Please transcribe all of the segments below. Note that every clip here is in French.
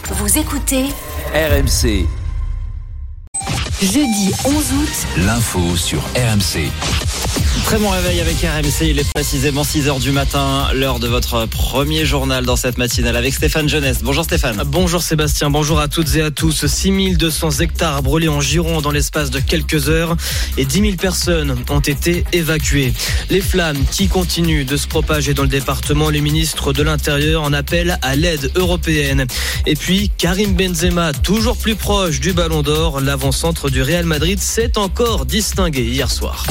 Vous écoutez RMC. Jeudi 11 août. L'info sur RMC. Très bon réveil avec RMC, il est précisément 6h du matin, l'heure de votre premier journal dans cette matinale avec Stéphane Jeunesse. Bonjour Stéphane. Bonjour Sébastien, bonjour à toutes et à tous. 6200 hectares brûlés en Gironde dans l'espace de quelques heures et 10 000 personnes ont été évacuées. Les flammes qui continuent de se propager dans le département, les ministres de l'Intérieur en appellent à l'aide européenne. Et puis Karim Benzema, toujours plus proche du Ballon d'Or, l'avant-centre du Real Madrid s'est encore distingué hier soir.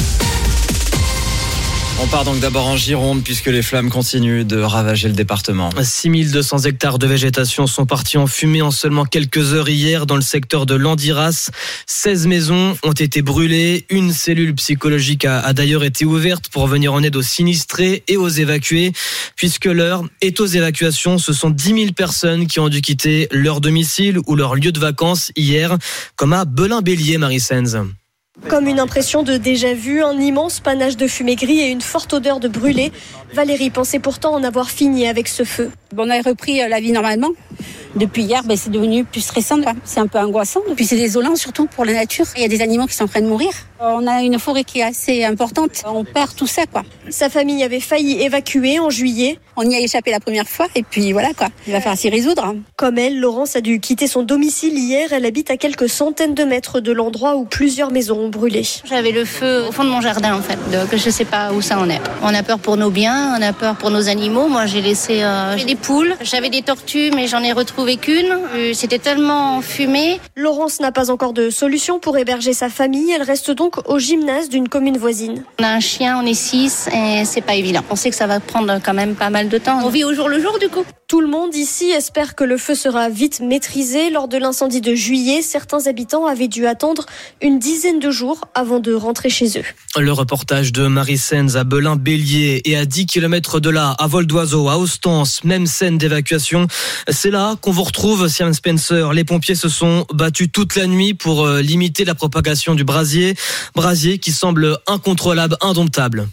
On part donc d'abord en Gironde puisque les flammes continuent de ravager le département. 6200 hectares de végétation sont partis en fumée en seulement quelques heures hier dans le secteur de Landiras. 16 maisons ont été brûlées. Une cellule psychologique a d'ailleurs été ouverte pour venir en aide aux sinistrés et aux évacués. Puisque l'heure est aux évacuations, ce sont 10 000 personnes qui ont dû quitter leur domicile ou leur lieu de vacances hier, comme à Belin-Bélier, Marie-Senz. Comme une impression de déjà-vu, un immense panache de fumée gris et une forte odeur de brûlé. Valérie pensait pourtant en avoir fini avec ce feu. On a repris la vie normalement. Depuis hier, c'est devenu plus stressant. C'est un peu angoissant. Puis c'est désolant surtout pour la nature. Il y a des animaux qui sont en train de mourir. On a une forêt qui est assez importante. On perd tout ça, quoi. Sa famille avait failli évacuer en juillet. On y a échappé la première fois et puis voilà, quoi. Il va falloir s'y résoudre. Comme elle, Laurence a dû quitter son domicile hier. Elle habite à quelques centaines de mètres de l'endroit où plusieurs maisons ont brûlé. J'avais le feu au fond de mon jardin, en fait. Donc je sais pas où ça en est. On a peur pour nos biens, on a peur pour nos animaux. Moi, j'ai laissé des poules. J'avais des tortues, mais j'en ai retrouvé qu'une. C'était tellement fumé. Laurence n'a pas encore de solution pour héberger sa famille. Elle reste donc au gymnase d'une commune voisine. On a un chien, on est 6 et c'est pas évident. On sait que ça va prendre quand même pas mal de temps. On vit au jour le jour du coup. Tout le monde ici espère que le feu sera vite maîtrisé. Lors de l'incendie de juillet, certains habitants avaient dû attendre une dizaine de jours avant de rentrer chez eux. Le reportage de Marie-Senz à Belin-Bélier et à 10 km de là, à vol d'oiseau, à Ostens, même scène d'évacuation. C'est là qu'on vous retrouve, Siam Spencer. Les pompiers se sont battus toute la nuit pour limiter la propagation du brasier qui semble incontrôlable, indomptable.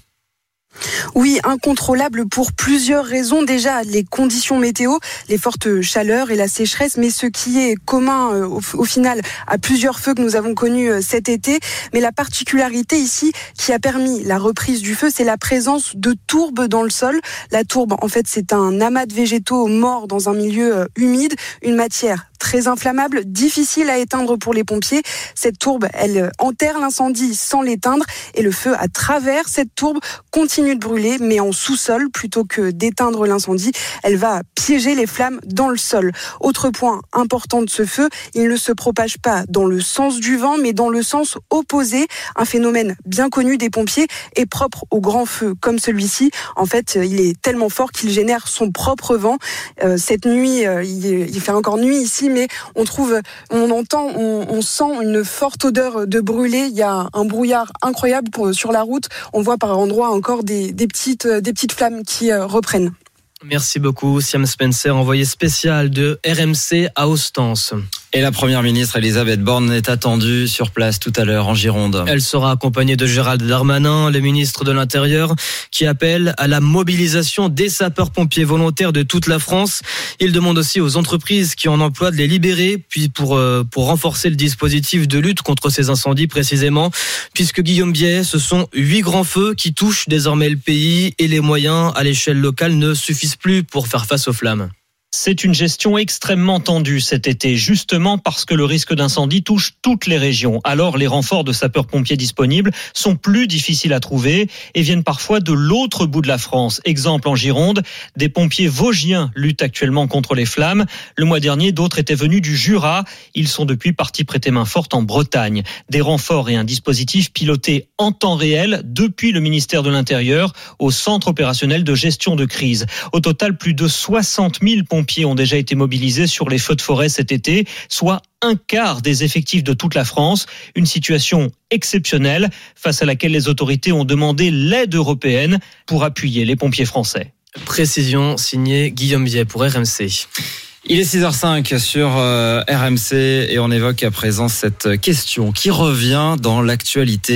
Oui, incontrôlable pour plusieurs raisons. Déjà, les conditions météo, les fortes chaleurs et la sécheresse, mais ce qui est commun au final à plusieurs feux que nous avons connus cet été. Mais la particularité ici qui a permis la reprise du feu, c'est la présence de tourbes dans le sol. La tourbe, en fait, c'est un amas de végétaux morts dans un milieu humide, une matière très inflammable, difficile à éteindre pour les pompiers. Cette tourbe, elle enterre l'incendie sans l'éteindre et le feu à travers cette tourbe continue de brûler, mais en sous-sol plutôt que d'éteindre l'incendie. Elle va piéger les flammes dans le sol. Autre point important de ce feu, il ne se propage pas dans le sens du vent, mais dans le sens opposé. Un phénomène bien connu des pompiers et propre aux grands feux comme celui-ci. En fait, il est tellement fort qu'il génère son propre vent. Cette nuit, il fait encore nuit ici, mais on sent une forte odeur de brûlé. Il y a un brouillard incroyable sur la route. On voit par endroits encore des petites flammes qui reprennent. Merci beaucoup, Siam Spencer, envoyé spécial de RMC à Ostens. Et la première ministre Elisabeth Borne est attendue sur place tout à l'heure en Gironde. Elle sera accompagnée de Gérald Darmanin, le ministre de l'Intérieur, qui appelle à la mobilisation des sapeurs-pompiers volontaires de toute la France. Il demande aussi aux entreprises qui en emploient de les libérer, puis pour renforcer le dispositif de lutte contre ces incendies précisément, puisque Guillaume Biais, ce sont 8 grands feux qui touchent désormais le pays et les moyens à l'échelle locale ne suffisent plus pour faire face aux flammes. C'est une gestion extrêmement tendue cet été, justement parce que le risque d'incendie touche toutes les régions. Alors les renforts de sapeurs-pompiers disponibles sont plus difficiles à trouver et viennent parfois de l'autre bout de la France. Exemple en Gironde, des pompiers vosgiens luttent actuellement contre les flammes. Le mois dernier, d'autres étaient venus du Jura. Ils sont depuis partis prêter main forte en Bretagne. Des renforts et un dispositif piloté en temps réel depuis le ministère de l'Intérieur au centre opérationnel de gestion de crise. Au total, plus de 60 000 pompiers ont déjà été mobilisés sur les feux de forêt cet été, soit un quart des effectifs de toute la France. Une situation exceptionnelle face à laquelle les autorités ont demandé l'aide européenne pour appuyer les pompiers français. Précision signée Guillaume Biais pour RMC. Il est 6h05 sur RMC et on évoque à présent cette question qui revient dans l'actualité.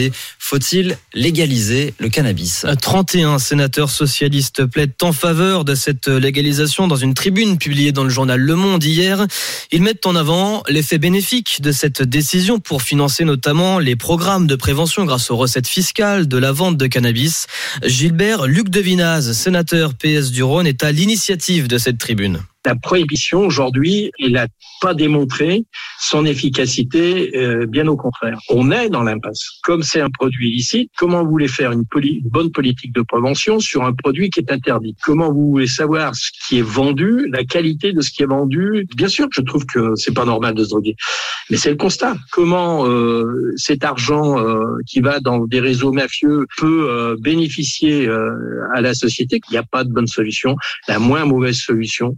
faut-il légaliser le cannabis ? 31 sénateurs socialistes plaident en faveur de cette légalisation dans une tribune publiée dans le journal Le Monde hier. Ils mettent en avant l'effet bénéfique de cette décision pour financer notamment les programmes de prévention grâce aux recettes fiscales de la vente de cannabis. Gilbert Luc Devinaz, sénateur PS du Rhône, est à l'initiative de cette tribune. La prohibition aujourd'hui, elle n'a pas démontré son efficacité, bien au contraire. On est dans l'impasse. Comme c'est un produit illicite, comment vous voulez faire une bonne politique de prévention sur un produit qui est interdit ? Comment vous voulez savoir ce qui est vendu, la qualité de ce qui est vendu ? Bien sûr que je trouve que c'est pas normal de se droguer, mais c'est le constat. Comment cet argent qui va dans des réseaux mafieux peut bénéficier à la société ? Il n'y a pas de bonne solution. La moins mauvaise solution,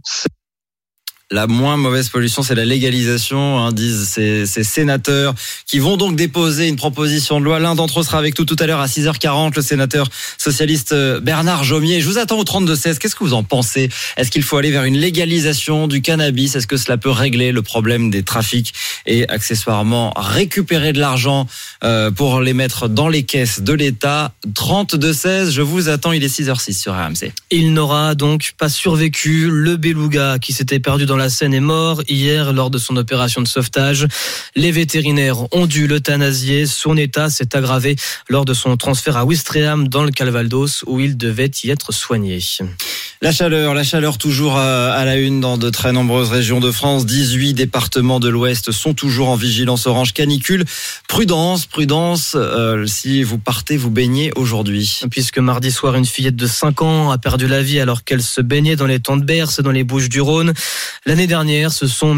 la moins mauvaise pollution, c'est la légalisation, disent ces sénateurs qui vont donc déposer une proposition de loi. L'un d'entre eux sera avec nous tout à l'heure à 6h40, le sénateur socialiste Bernard Jomier. Je vous attends au 32-16. Qu'est-ce que vous en pensez ? Est-ce qu'il faut aller vers une légalisation du cannabis ? Est-ce que cela peut régler le problème des trafics et accessoirement récupérer de l'argent pour les mettre dans les caisses de l'État ? 32-16, je vous attends, il est 6h06 sur RMC. Il n'aura donc pas survécu. Le beluga qui s'était perdu dans la Seine est mort hier lors de son opération de sauvetage. Les vétérinaires ont dû l'euthanasier. Son état s'est aggravé lors de son transfert à Ouistreham dans le Calvados où il devait y être soigné. La chaleur toujours à la une dans de très nombreuses régions de France. 18 départements de l'Ouest sont toujours en vigilance orange canicule. Prudence, si vous partez vous baigner aujourd'hui. Puisque mardi soir, une fillette de 5 ans a perdu la vie alors qu'elle se baignait dans les temps de Berce dans les Bouches-du-Rhône. L'année dernière, ce sont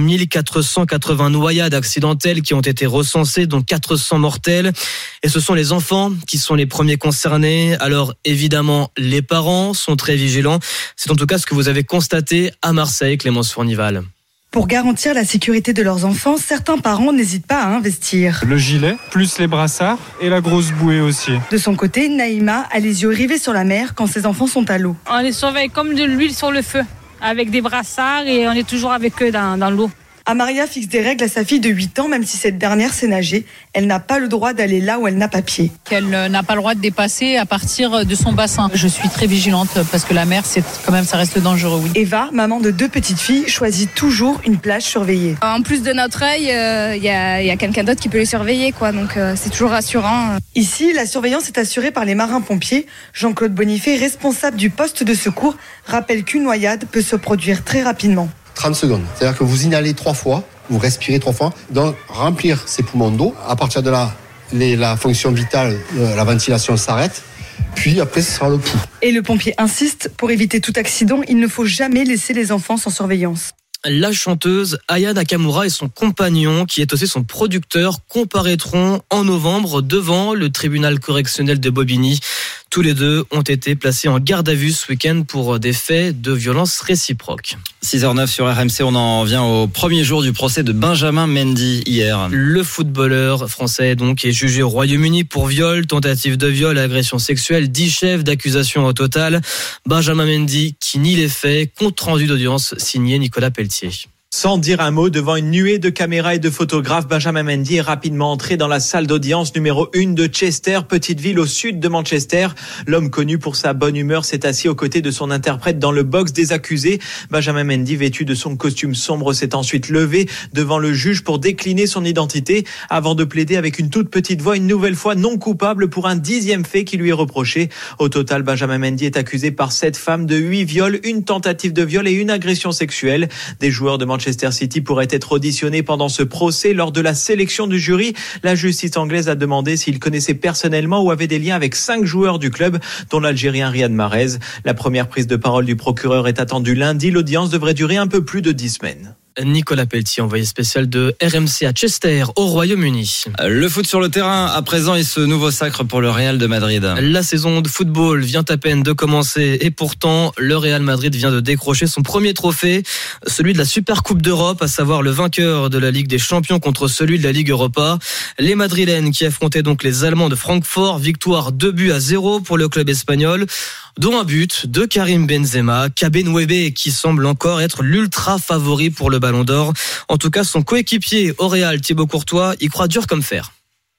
1480 noyades accidentelles qui ont été recensées, dont 400 mortelles. Et ce sont les enfants qui sont les premiers concernés. Alors évidemment, les parents sont très vigilants. C'est en tout cas ce que vous avez constaté à Marseille, Clémence Fournival. Pour garantir la sécurité de leurs enfants, certains parents n'hésitent pas à investir. Le gilet, plus les brassards et la grosse bouée aussi. De son côté, Naïma a les yeux rivés sur la mer quand ses enfants sont à l'eau. On les surveille comme de l'huile sur le feu, avec des brassards et on est toujours avec eux dans l'eau. Amaria fixe des règles à sa fille de 8 ans, même si cette dernière sait nager. Elle n'a pas le droit d'aller là où elle n'a pas pied. Qu'elle n'a pas le droit de dépasser à partir de son bassin. Je suis très vigilante parce que la mer, ça reste dangereux, oui. Eva, maman de 2 petites filles, choisit toujours une plage surveillée. En plus de notre œil, il y a quelqu'un d'autre qui peut les surveiller, quoi. Donc c'est toujours rassurant. Ici, la surveillance est assurée par les marins-pompiers. Jean-Claude Bonifay, responsable du poste de secours, rappelle qu'une noyade peut se produire très rapidement. 30 secondes. C'est-à-dire que vous inhalez 3 fois, vous respirez 3 fois, donc remplir ses poumons d'eau. À partir de là, la fonction vitale, la ventilation s'arrête. Puis après, ce sera le pouls. Et le pompier insiste, pour éviter tout accident, il ne faut jamais laisser les enfants sans surveillance. La chanteuse Aya Nakamura et son compagnon, qui est aussi son producteur, comparaîtront en novembre devant le tribunal correctionnel de Bobigny. Tous les deux ont été placés en garde à vue ce week-end pour des faits de violence réciproque. 6h09 sur RMC, on en vient au premier jour du procès de Benjamin Mendy hier. Le footballeur français donc est jugé au Royaume-Uni pour viol, tentative de viol et agression sexuelle. 10 chefs d'accusation au total. Benjamin Mendy qui nie les faits. Compte rendu d'audience signé Nicolas Pelletier. Sans dire un mot, devant une nuée de caméras et de photographes, Benjamin Mendy est rapidement entré dans la salle d'audience numéro 1 de Chester, petite ville au sud de Manchester. L'homme connu pour sa bonne humeur s'est assis aux côtés de son interprète dans le box des accusés. Benjamin Mendy, vêtu de son costume sombre, s'est ensuite levé devant le juge pour décliner son identité avant de plaider avec une toute petite voix une nouvelle fois non coupable pour un 10e fait qui lui est reproché. Au total, Benjamin Mendy est accusé par 7 femmes de 8 viols, une tentative de viol et une agression sexuelle. Des joueurs de Manchester City pourrait être auditionné pendant ce procès. Lors de la sélection du jury, la justice anglaise a demandé s'il connaissait personnellement ou avait des liens avec 5 joueurs du club, dont l'Algérien Riyad Mahrez. La première prise de parole du procureur est attendue lundi. L'audience devrait durer un peu plus de 10 semaines. Nicolas Pelletier, envoyé spécial de RMC à Chester, au Royaume-Uni. Le foot sur le terrain à présent et ce nouveau sacre pour le Real de Madrid. La saison de football vient à peine de commencer et pourtant le Real Madrid vient de décrocher son premier trophée, celui de la Super Coupe d'Europe, à savoir le vainqueur de la Ligue des Champions contre celui de la Ligue Europa. Les Madrilènes qui affrontaient donc les Allemands de Francfort, victoire 2-0 pour le club espagnol, dont un but de Karim Benzema, Kabenwebe qui semble encore être l'ultra favori pour le Ballon d'Or. En tout cas, son coéquipier au Real, Thibaut Courtois, y croit dur comme fer.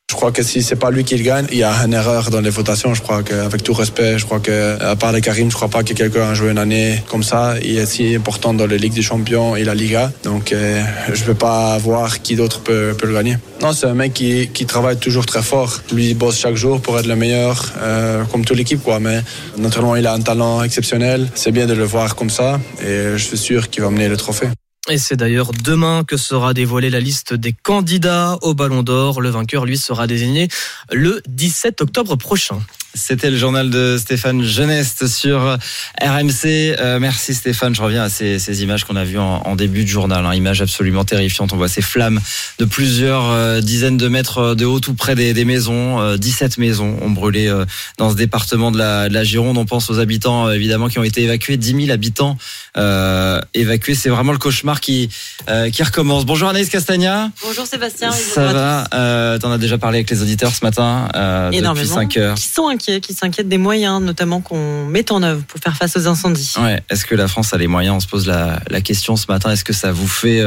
Je crois que si c'est pas lui qui le gagne, il y a une erreur dans les votations. Je crois qu'avec tout respect, je crois que à part de Karim, je crois pas que quelqu'un a joué une année comme ça. Il est si important dans la Ligue des Champions et la Liga. Donc je peux pas voir qui d'autre peut le gagner. Non, c'est un mec qui travaille toujours très fort. Lui, il bosse chaque jour pour être le meilleur, comme toute l'équipe, quoi. Mais naturellement, il a un talent exceptionnel. C'est bien de le voir comme ça et je suis sûr qu'il va mener le trophée. Et c'est d'ailleurs demain que sera dévoilée la liste des candidats au Ballon d'Or. Le vainqueur, lui, sera désigné le 17 octobre prochain. C'était le journal de Stéphane Genest sur RMC. Merci Stéphane. Je reviens à ces images qu'on a vues en début de journal. Images absolument terrifiantes. On voit ces flammes de plusieurs dizaines de mètres de haut tout près des maisons. 17 maisons ont brûlé dans ce département de la Gironde. On pense aux habitants évidemment qui ont été évacués. 10 000 habitants évacués. C'est vraiment le cauchemar qui recommence. Bonjour Anaïs Castagna. Bonjour Sébastien. Ça va. T'en as déjà parlé avec les auditeurs ce matin depuis 5 heures. Qui sont inquiets, qui s'inquiètent des moyens notamment qu'on met en œuvre pour faire face aux incendies. Ouais. Est-ce que la France a les moyens ? On se pose la question ce matin. Est-ce que ça vous fait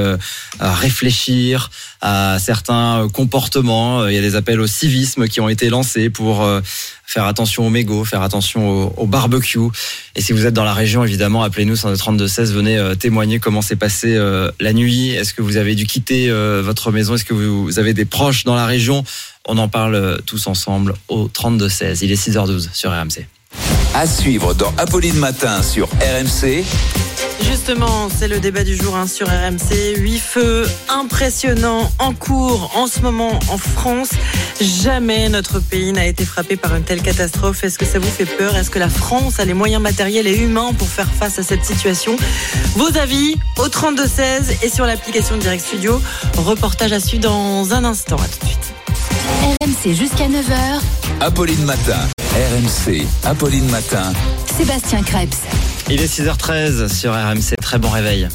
réfléchir à certains comportements ? Il y a des appels au civisme qui ont été lancés pour faire attention aux mégots, faire attention au barbecue. Et si vous êtes dans la région, évidemment, appelez-nous sur le 3216, venez témoigner comment s'est passée la nuit. Est-ce que vous avez dû quitter votre maison ? Est-ce que vous avez des proches dans la région ? On en parle tous ensemble au 3216. Il est 6h12 sur RMC. À suivre dans Apolline Matin sur RMC. Justement, c'est le débat du jour sur RMC. 8 feux impressionnants en cours en ce moment en France. Jamais notre pays n'a été frappé par une telle catastrophe. Est-ce que ça vous fait peur ? Est-ce que la France a les moyens matériels et humains pour faire face à cette situation ? Vos avis au 3216 et sur l'application Direct Studio. Reportage à suivre dans un instant. À tout de suite. RMC jusqu'à 9h. Apolline Matin. RMC. Apolline Matin. Sébastien Krebs. Il est 6h13 sur RMC. Très bon réveil.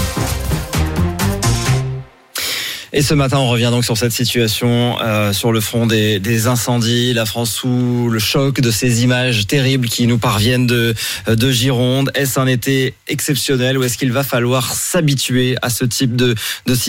Et ce matin, on revient donc sur cette situation sur le front des incendies. La France sous le choc de ces images terribles qui nous parviennent de Gironde. Est-ce un été exceptionnel ou est-ce qu'il va falloir s'habituer à ce type de situation ?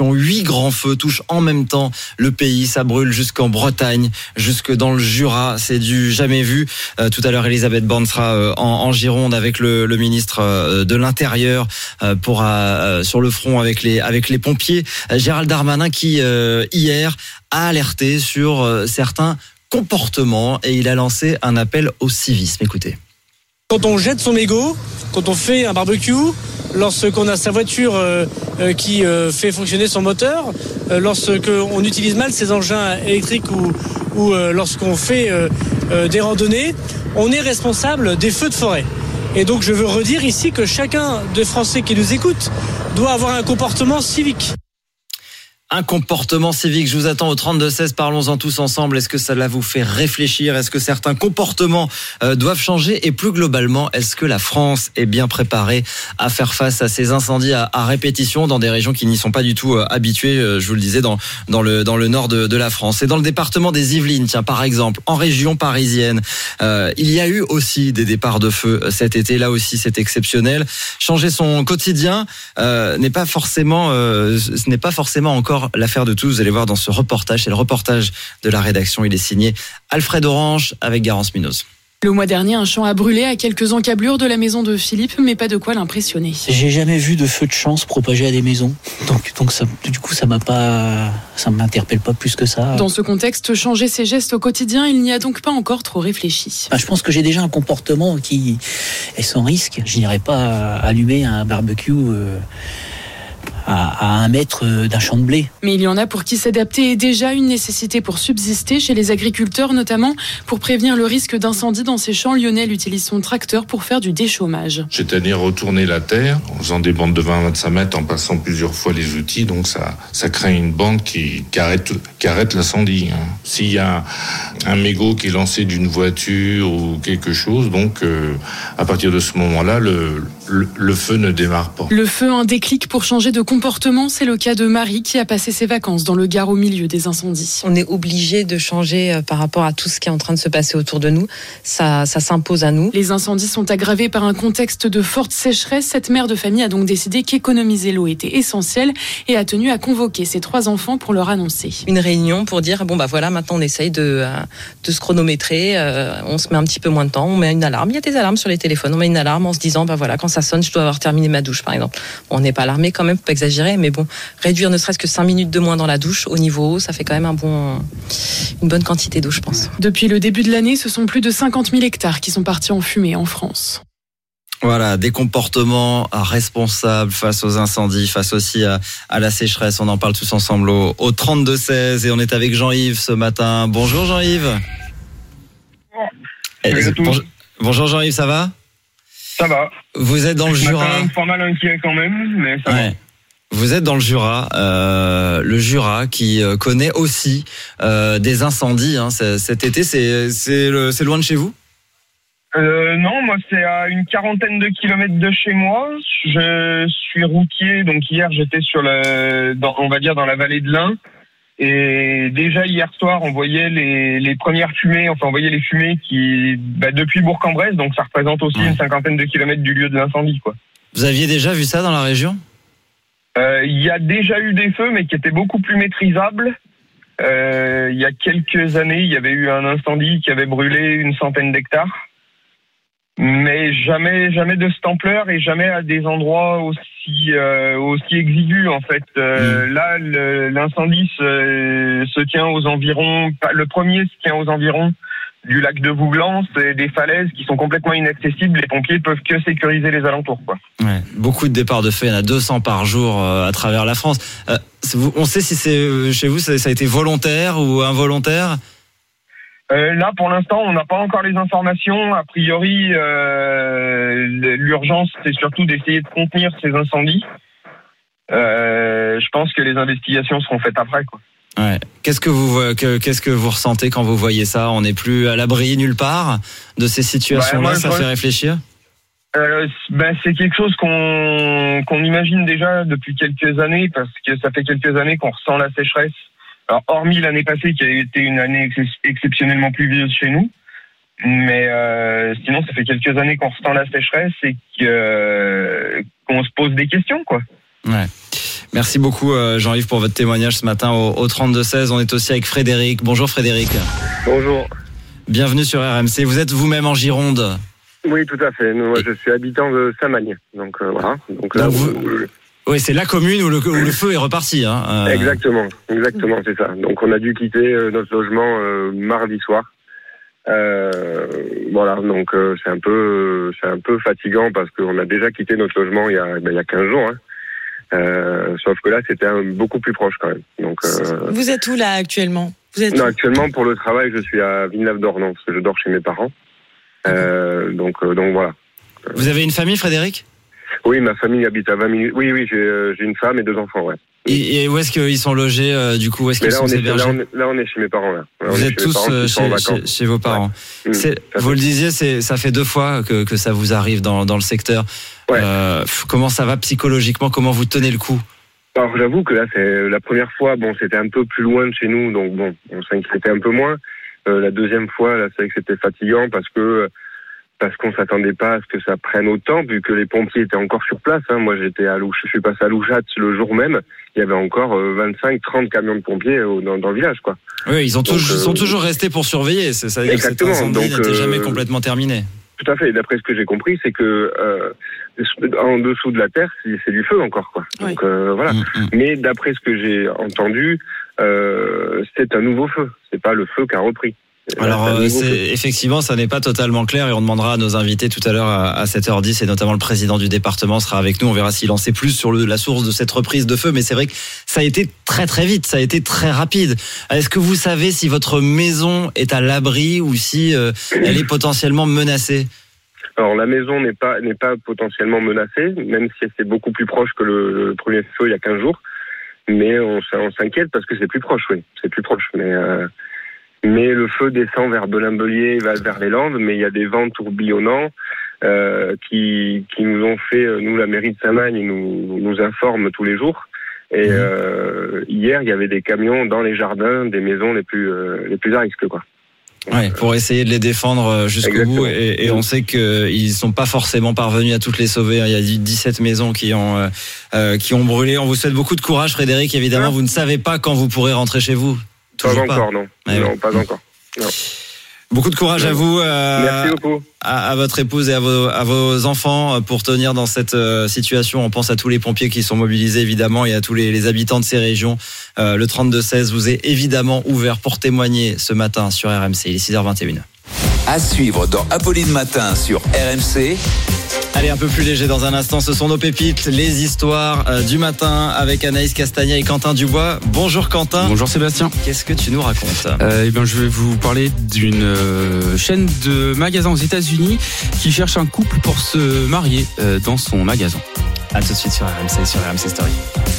8 grands feux touchent en même temps le pays. Ça brûle jusqu'en Bretagne, jusque dans le Jura. C'est du jamais vu. Tout à l'heure, Elisabeth Borne sera en Gironde avec le ministre de l'Intérieur pour sur le front avec les pompiers. Gérald Darmanin qui hier a alerté sur certains comportements et il a lancé un appel au civisme. Écoutez. Quand on jette son mégot, quand on fait un barbecue, lorsqu'on a sa voiture qui fait fonctionner son moteur, lorsqu'on utilise mal ses engins électriques ou lorsqu'on fait des randonnées, on est responsable des feux de forêt. Et donc je veux redire ici que chacun des Français qui nous écoute doit avoir un comportement civique. Un comportement civique, je vous attends au 32-16, parlons-en tous ensemble. Est-ce que ça vous fait réfléchir ? Est-ce que certains comportements doivent changer ? Et plus globalement, est-ce que la France est bien préparée à faire face à ces incendies à répétition dans des régions qui n'y sont pas du tout habituées, je vous le disais, dans le nord de la France. Et dans le département des Yvelines, tiens, par exemple, en région parisienne, il y a eu aussi des départs de feu cet été. Là aussi, c'est exceptionnel. Changer son quotidien ce n'est pas forcément encore l'affaire de tous. Vous allez voir dans ce reportage, c'est le reportage de la rédaction. Il est signé Alfred Orange avec Garance Munoz. Le mois dernier, un champ a brûlé à quelques encablures de la maison de Philippe, mais pas de quoi l'impressionner. J'ai jamais vu de feu de champ se propager à des maisons. Donc ça, du coup, ça m'interpelle pas plus que ça. Dans ce contexte, changer ses gestes au quotidien, il n'y a donc pas encore trop réfléchi. Je pense que j'ai déjà un comportement qui est sans risque. Je n'irai pas allumer un barbecue à 1 mètre d'un champ de blé. Mais il y en a pour qui s'adapter est déjà une nécessité pour subsister, chez les agriculteurs notamment. Pour prévenir le risque d'incendie dans ces champs, Lionel utilise son tracteur pour faire du déchômage. C'est-à-dire retourner la terre en faisant des bandes de 20-25 mètres, en passant plusieurs fois les outils. Donc ça crée une bande qui arrête l'incendie. S'il y a un mégot qui est lancé d'une voiture ou quelque chose, donc à partir de ce moment-là, le feu ne démarre pas. Le feu, un déclic pour changer de comportement comportement, c'est le cas de Marie qui a passé ses vacances dans le Gard au milieu des incendies. On est obligé de changer par rapport à tout ce qui est en train de se passer autour de nous. Ça s'impose à nous. Les incendies sont aggravés par un contexte de forte sécheresse. Cette mère de famille a donc décidé qu'économiser l'eau était essentiel et a tenu à convoquer ses 3 enfants pour leur annoncer. Une réunion pour dire voilà, maintenant on essaye de se chronométrer, on se met un petit peu moins de temps, on met une alarme. Il y a des alarmes sur les téléphones. On met une alarme en se disant quand ça sonne, je dois avoir terminé ma douche par exemple. On n'est pas alarmé quand même, faut pas exagérer, mais réduire ne serait-ce que 5 minutes de moins dans la douche au niveau eau, ça fait quand même une bonne quantité d'eau, je pense. Depuis le début de l'année, ce sont plus de 50 000 hectares qui sont partis en fumée en France. Voilà, des comportements responsables face aux incendies, face aussi à la sécheresse. On en parle tous ensemble au 32-16 et on est avec Jean-Yves ce matin. Bonjour Jean-Yves. Bonjour Jean-Yves, ça va ? Ça va. Vous êtes dans le Jura. Pas mal inquiet quand même, mais ça va. Vous êtes dans le Jura, qui connaît aussi des incendies. Cet été, c'est loin de chez vous ? Non, moi c'est à une 40aine de kilomètres de chez moi. Je suis routier, donc hier j'étais dans la vallée de l'Ain. Et déjà hier soir, on voyait les premières fumées, on voyait les fumées qui depuis Bourg-en-Bresse, donc ça représente aussi une 50aine de kilomètres du lieu de l'incendie, quoi. Vous aviez déjà vu ça dans la région ? Il y a déjà eu des feux, mais qui étaient beaucoup plus maîtrisables. Il y a quelques années, il y avait eu un incendie qui avait brûlé une centaine d'hectares. Mais jamais de cette ampleur et jamais à des endroits aussi exigus en fait. Là, l'incendie se tient aux environs. Le premier se tient aux environs du lac de Vouglan. C'est des falaises qui sont complètement inaccessibles. Les pompiers peuvent que sécuriser les alentours, quoi. Ouais, beaucoup de départs de feu. Il y en a 200 par jour à travers la France. On sait si c'est chez vous, ça a été volontaire ou involontaire ? Là, pour l'instant, on n'a pas encore les informations. A priori, l'urgence, c'est surtout d'essayer de contenir ces incendies. Je pense que les investigations seront faites après, quoi. Ouais. Qu'est-ce que vous ressentez quand vous voyez ça ? On n'est plus à l'abri nulle part de ces situations-là. Ça fait réfléchir ? C'est quelque chose qu'on imagine déjà depuis quelques années, parce que ça fait quelques années qu'on ressent la sécheresse. Alors, hormis l'année passée qui a été une année exceptionnellement pluvieuse chez nous, mais sinon ça fait quelques années qu'on ressent la sécheresse et qu'on se pose des questions, quoi. Ouais. Merci beaucoup Jean-Yves pour votre témoignage ce matin au 32-16. On est aussi avec Frédéric. Bonjour Frédéric. Bonjour. Bienvenue sur RMC. Vous êtes vous-même en Gironde ? Oui, tout à fait. Moi, je suis habitant de Saint-Magne. Donc voilà. Donc là, oui, c'est la commune où le feu est reparti. Exactement, c'est ça. Donc on a dû quitter notre logement mardi soir. Voilà, donc c'est un peu fatigant parce qu'on a déjà quitté notre logement il y a 15 jours. Sauf que là, c'était beaucoup plus proche quand même. Donc, vous êtes où là actuellement ? Actuellement, pour le travail, je suis à Villeneuve-d'Ornon parce que je dors chez mes parents. Donc voilà. Vous avez une famille, Frédéric ? Oui, ma famille habite à 20 minutes. Oui, j'ai une femme et 2 enfants, ouais. Et où est-ce qu'ils sont logés, du coup, où est-ce qu'ils sont hébergés ? Là, on est chez mes parents, là. Vous êtes tous chez vos parents. Ouais. Vous le disiez, ça fait 2 fois que ça vous arrive dans le secteur. Ouais. Comment ça va psychologiquement ? Comment vous tenez le coup ? Alors, j'avoue que là, c'est la première fois, c'était un peu plus loin de chez nous, donc on s'inquiétait un peu moins. La deuxième fois, là, c'est vrai que c'était fatigant parce qu'on s'attendait pas à ce que ça prenne autant, vu que les pompiers étaient encore sur place. Moi, je suis passé à Louchat le jour même. Il y avait encore 25-30 camions de pompiers dans le village, quoi. Oui, ils sont toujours restés pour surveiller. Ça veut dire que cet incendie n'était jamais complètement terminé. Tout à fait. Et d'après ce que j'ai compris, c'est que en dessous de la terre, c'est du feu encore, quoi. Oui. Donc voilà. Mais d'après ce que j'ai entendu, c'est un nouveau feu. C'est pas le feu qui a repris. Alors effectivement, ça n'est pas totalement clair et on demandera à nos invités tout à l'heure à 7h10 et notamment le président du département sera avec nous. On verra s'il en sait plus sur la source de cette reprise de feu, mais c'est vrai que ça a été très très vite, ça a été très rapide. Est-ce que vous savez si votre maison est à l'abri ou si elle est potentiellement menacée ? Alors la maison n'est pas potentiellement menacée, même si c'est beaucoup plus proche que le premier feu il y a 15 jours. Mais on s'inquiète parce que c'est plus proche, oui, c'est plus proche. Mais le feu descend vers Belin-Bellier, va vers les Landes, mais il y a des vents tourbillonnants qui nous ont fait, nous la mairie de Saint-Magne nous informe tous les jours Et hier, il y avait des camions dans les jardins des maisons les plus à risque, quoi. Ouais, pour essayer de les défendre jusqu'au bout. Et on sait qu'ils sont pas forcément parvenus à toutes les sauver. Il y a 17 maisons qui ont brûlé. On vous souhaite beaucoup de courage, Frédéric. Évidemment, vous ne savez pas quand vous pourrez rentrer chez vous. Pas encore, non. Non, pas encore. Non. Beaucoup de courage à vous, merci beaucoup. à votre épouse et à vos enfants pour tenir dans cette situation. On pense à tous les pompiers qui sont mobilisés évidemment et à tous les habitants de ces régions. Le 32-16 vous est évidemment ouvert pour témoigner ce matin sur RMC. Il est 6h21. À suivre dans Apolline Matin sur RMC. Allez, un peu plus léger dans un instant, ce sont nos pépites, les histoires du matin avec Anaïs Castagna et Quentin Dubois. Bonjour Quentin. Bonjour Sébastien. Qu'est-ce que tu nous racontes ? Je vais vous parler d'une chaîne de magasins aux États-Unis qui cherche un couple pour se marier dans son magasin. À tout de suite sur RMC, sur RMC Story.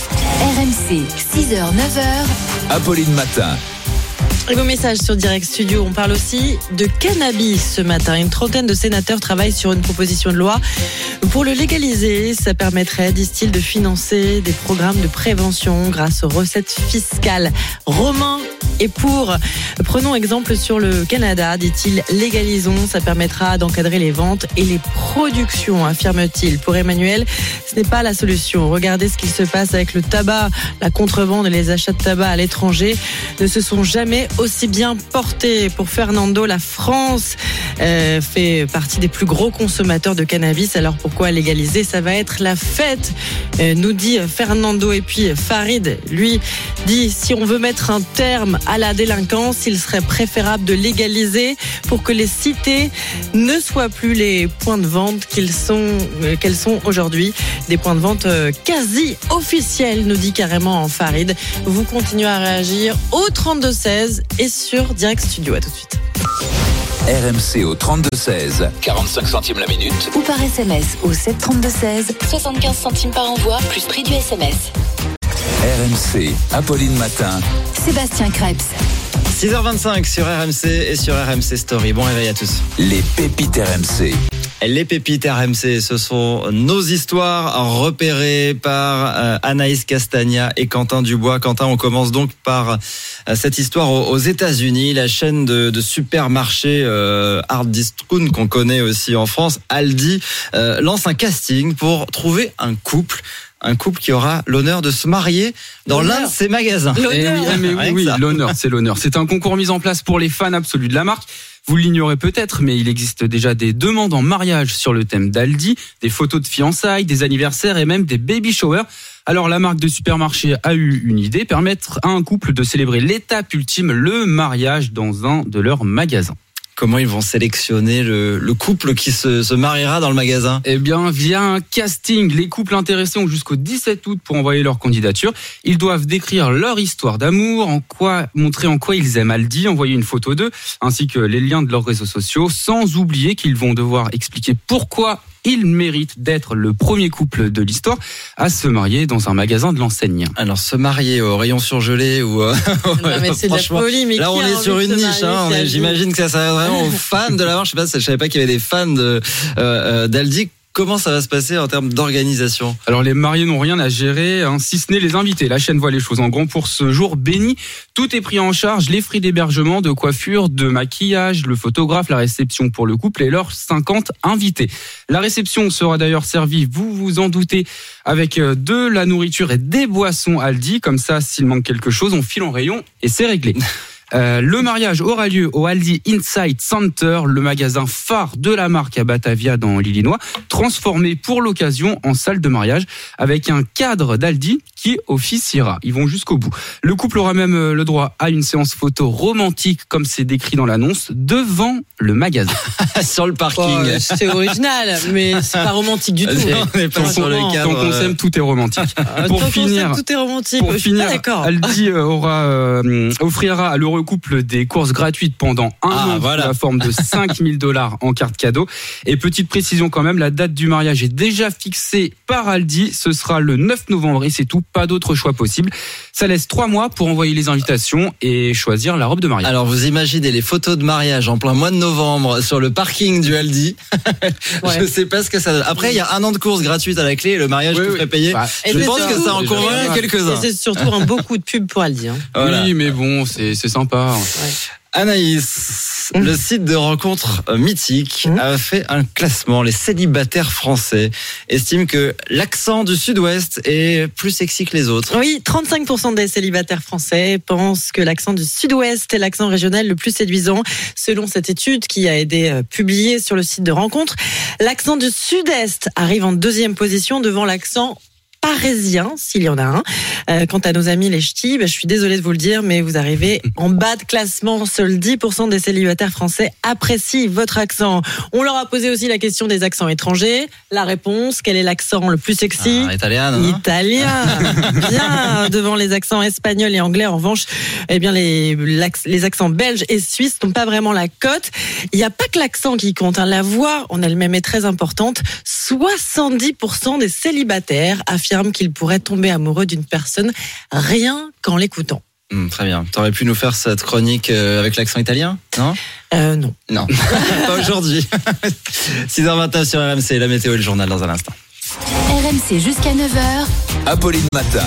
RMC, 6h, 9h. Apolline Matin. Et vos messages sur Direct Studio. On parle aussi de cannabis ce matin. Une trentaine de sénateurs travaillent sur une proposition de loi pour le légaliser. Ça permettrait, disent-ils, de financer des programmes de prévention grâce aux recettes fiscales. Romain est pour. Prenons exemple sur le Canada, dit-il. Légalisons, ça permettra d'encadrer les ventes et les productions, affirme-t-il. Pour Emmanuel, ce n'est pas la solution. Regardez ce qu'il se passe avec le tabac. La contrebande et les achats de tabac à l'étranger ne se sont jamais aussi bien portés. Pour Fernando, la France fait partie des plus gros consommateurs de cannabis. Alors pourquoi légaliser ? Ça va être la fête, nous dit Fernando. Et puis Farid, lui, dit si on veut mettre un terme à la délinquance, il serait préférable de légaliser pour que les cités ne soient plus les points de vente qu'elles sont aujourd'hui. Des points de vente quasi officiels, nous dit carrément Farid. Vous continuez à réagir au 32-16 et sur Direct Studio. À tout de suite. RMC au 32-16, 45 centimes la minute. Ou par SMS au 732-16, 75 centimes par envoi, plus prix du SMS. RMC, Apolline Matin. Sébastien Krebs. 6h25 sur RMC et sur RMC Story. Bon réveil à tous. Les pépites RMC. Les pépites RMC, ce sont nos histoires repérées par Anaïs Castagna et Quentin Dubois. Quentin, on commence donc par cette histoire aux États-Unis. La chaîne de supermarchés hard discount qu'on connaît aussi en France, Aldi, lance un casting pour trouver un couple qui aura l'honneur de se marier dans l'un de ses magasins. Oui, l'honneur, c'est l'honneur. C'est un concours mis en place pour les fans absolus de la marque. Vous l'ignorez peut-être, mais il existe déjà des demandes en mariage sur le thème d'Aldi, des photos de fiançailles, des anniversaires et même des baby showers. Alors la marque de supermarché a eu une idée, permettre à un couple de célébrer l'étape ultime, le mariage dans un de leurs magasins. Comment ils vont sélectionner le couple qui se mariera dans le magasin ? Eh bien, via un casting. Les couples intéressés ont jusqu'au 17 août pour envoyer leur candidature. Ils doivent décrire leur histoire d'amour, montrer en quoi ils aiment Aldi, envoyer une photo d'eux, ainsi que les liens de leurs réseaux sociaux, sans oublier qu'ils vont devoir expliquer pourquoi ils méritent d'être le premier couple de l'histoire à se marier dans un magasin de l'enseigne. Alors, se marier au rayon surgelé ou... Non, mais c'est de la folie, mais là, on est sur une niche. J'imagine que ça va vraiment aux fans de la marque. Je savais pas qu'il y avait des fans d'Aldi. Comment ça va se passer en termes d'organisation ? Alors les mariés n'ont rien à gérer, si ce n'est les invités. La chaîne voit les choses en grand pour ce jour béni. Tout est pris en charge, les frais d'hébergement, de coiffure, de maquillage, le photographe, la réception pour le couple et leurs 50 invités. La réception sera d'ailleurs servie, vous vous en doutez, avec de la nourriture et des boissons Aldi. Comme ça, s'il manque quelque chose, on file en rayon et c'est réglé. Le mariage aura lieu au Aldi Insight Center, le magasin phare de la marque à Batavia dans l'Illinois, transformé pour l'occasion en salle de mariage avec un cadre d'Aldi qui officiera. Ils vont jusqu'au bout. Le couple aura même le droit à une séance photo romantique, comme c'est décrit dans l'annonce, devant le magasin. Sur le parking. C'est original, mais c'est pas romantique du tout. On n'est pas sur le cadre. Tant qu'on s'aime, tout est romantique. Pour finir, tout est romantique. Aldi offrira à l'heureux nombreux couples des courses gratuites pendant un an sous la forme de $5 000 en carte cadeau. Et petite précision quand même, la date du mariage est déjà fixée par Aldi. Ce sera le 9 novembre et c'est tout, pas d'autre choix possible. Ça laisse 3 mois pour envoyer les invitations et choisir la robe de mariage. Alors vous imaginez les photos de mariage en plein mois de novembre sur le parking du Aldi. Je sais pas ce que ça donne. Après, il y a un an de courses gratuites à la clé et le mariage tout frais payé. Je pense que ça en convainc quelques-uns. Et c'est surtout un beau coup de pub pour Aldi. Voilà. Oui, mais bon, c'est sympa. Anaïs, le site de rencontres mythique a fait un classement. Les célibataires français estiment que l'accent du Sud-Ouest est plus sexy que les autres. Oui, 35% des célibataires français pensent que l'accent du Sud-Ouest est l'accent régional le plus séduisant. Selon cette étude qui a été publiée sur le site de rencontres, l'accent du Sud-Est arrive en 2e position devant l'accent parisien, s'il y en a un. Quant à nos amis les ch'tis, je suis désolée de vous le dire, mais vous arrivez en bas de classement. Seuls 10% des célibataires français apprécient votre accent. On leur a posé aussi la question des accents étrangers. La réponse, quel est l'accent le plus sexy ? Italien. Italien. Bien devant les accents espagnols et anglais. En revanche, eh bien les accents belges et suisses n'ont pas vraiment la cote. Il n'y a pas que l'accent qui compte, la voix en elle-même est très importante. 70% des célibataires affirment qu'ils pourraient tomber amoureux d'une personne rien qu'en l'écoutant. Très bien. T'aurais pu nous faire cette chronique avec l'accent italien, non ? Non. Non, pas aujourd'hui. 6h29 sur RMC, la météo et le journal dans un instant. RMC jusqu'à 9h. Apolline Matin.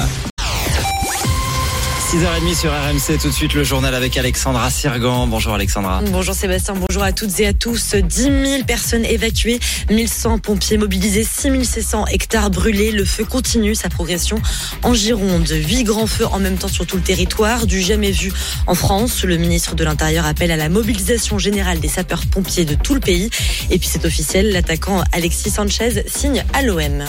6h30 sur RMC, tout de suite le journal avec Alexandra Sirgan. Bonjour Alexandra. Bonjour Sébastien, bonjour à toutes et à tous. 10 000 personnes évacuées, 1100 pompiers mobilisés, 6600 hectares brûlés. Le feu continue sa progression en Gironde. 8 grands feux en même temps sur tout le territoire, du jamais vu en France. Le ministre de l'Intérieur appelle à la mobilisation générale des sapeurs-pompiers de tout le pays. Et puis c'est officiel, l'attaquant Alexis Sanchez signe à l'OM.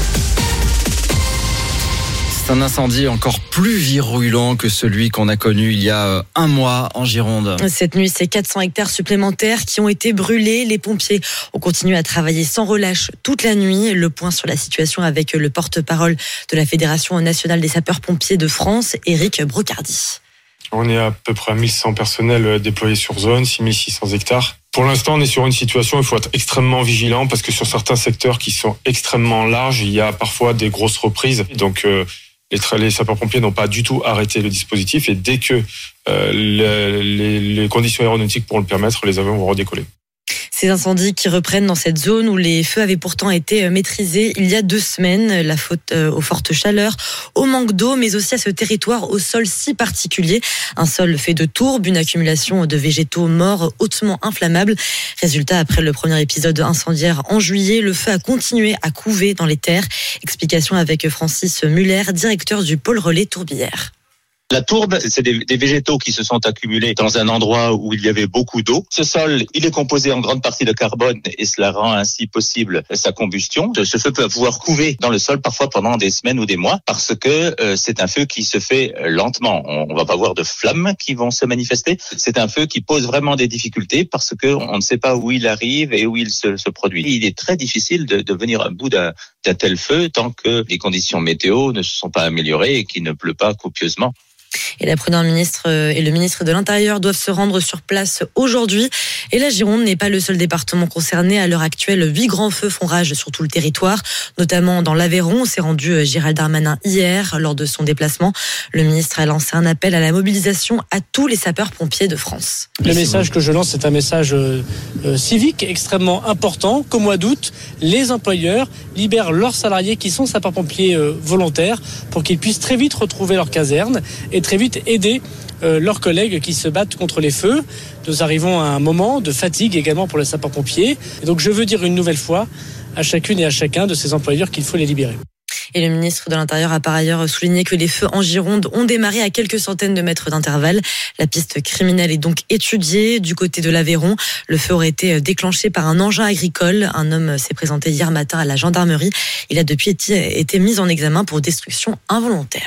C'est un incendie encore plus virulent que celui qu'on a connu il y a un mois en Gironde. Cette nuit, c'est 400 hectares supplémentaires qui ont été brûlés. Les pompiers ont continué à travailler sans relâche toute la nuit. Le point sur la situation avec le porte-parole de la Fédération nationale des sapeurs-pompiers de France, Éric Brocardi. On est à peu près 1100 personnels déployés sur zone, 6600 hectares. Pour l'instant, on est sur une situation où il faut être extrêmement vigilant parce que sur certains secteurs qui sont extrêmement larges, il y a parfois des grosses reprises. Donc, les sapeurs-pompiers n'ont pas du tout arrêté le dispositif et dès que les conditions aéronautiques pourront le permettre, les avions vont redécoller. Ces incendies qui reprennent dans cette zone où les feux avaient pourtant été maîtrisés il y a 2 semaines, la faute aux fortes chaleurs, au manque d'eau, mais aussi à ce territoire au sol si particulier. Un sol fait de tourbes, une accumulation de végétaux morts hautement inflammables. Résultat, après le premier épisode incendiaire en juillet, le feu a continué à couver dans les terres. Explication avec Francis Muller, directeur du pôle relais Tourbière. La tourbe, c'est des végétaux qui se sont accumulés dans un endroit où il y avait beaucoup d'eau. Ce sol, il est composé en grande partie de carbone et cela rend ainsi possible sa combustion. Ce feu peut pouvoir couver dans le sol parfois pendant des semaines ou des mois parce que c'est un feu qui se fait lentement. On va pas voir de flammes qui vont se manifester. C'est un feu qui pose vraiment des difficultés parce que on ne sait pas où il arrive et où il se produit. Il est très difficile de venir à bout d'un tel feu tant que les conditions météo ne se sont pas améliorées et qu'il ne pleut pas copieusement. Et la première ministre et le ministre de l'Intérieur doivent se rendre sur place aujourd'hui. Et la Gironde n'est pas le seul département concerné. À l'heure actuelle, 8 grands feux font rage sur tout le territoire, notamment dans l'Aveyron. S'est rendu Gérald Darmanin hier lors de son déplacement. Le ministre a lancé un appel à la mobilisation à tous les sapeurs-pompiers de France. Le message que je lance, c'est un message civique extrêmement important. Qu'au mois d'août, les employeurs libèrent leurs salariés qui sont sapeurs-pompiers volontaires pour qu'ils puissent très vite retrouver leur caserne et très vite aider leurs collègues qui se battent contre les feux. Nous arrivons à un moment de fatigue également pour les sapeurs-pompiers. Et donc je veux dire une nouvelle fois à chacune et à chacun de ces employeurs qu'il faut les libérer. Et le ministre de l'Intérieur a par ailleurs souligné que les feux en Gironde ont démarré à quelques centaines de mètres d'intervalle. La piste criminelle est donc étudiée. Du côté de l'Aveyron, le feu aurait été déclenché par un engin agricole. Un homme s'est présenté hier matin à la gendarmerie. Il a depuis été mis en examen pour destruction involontaire.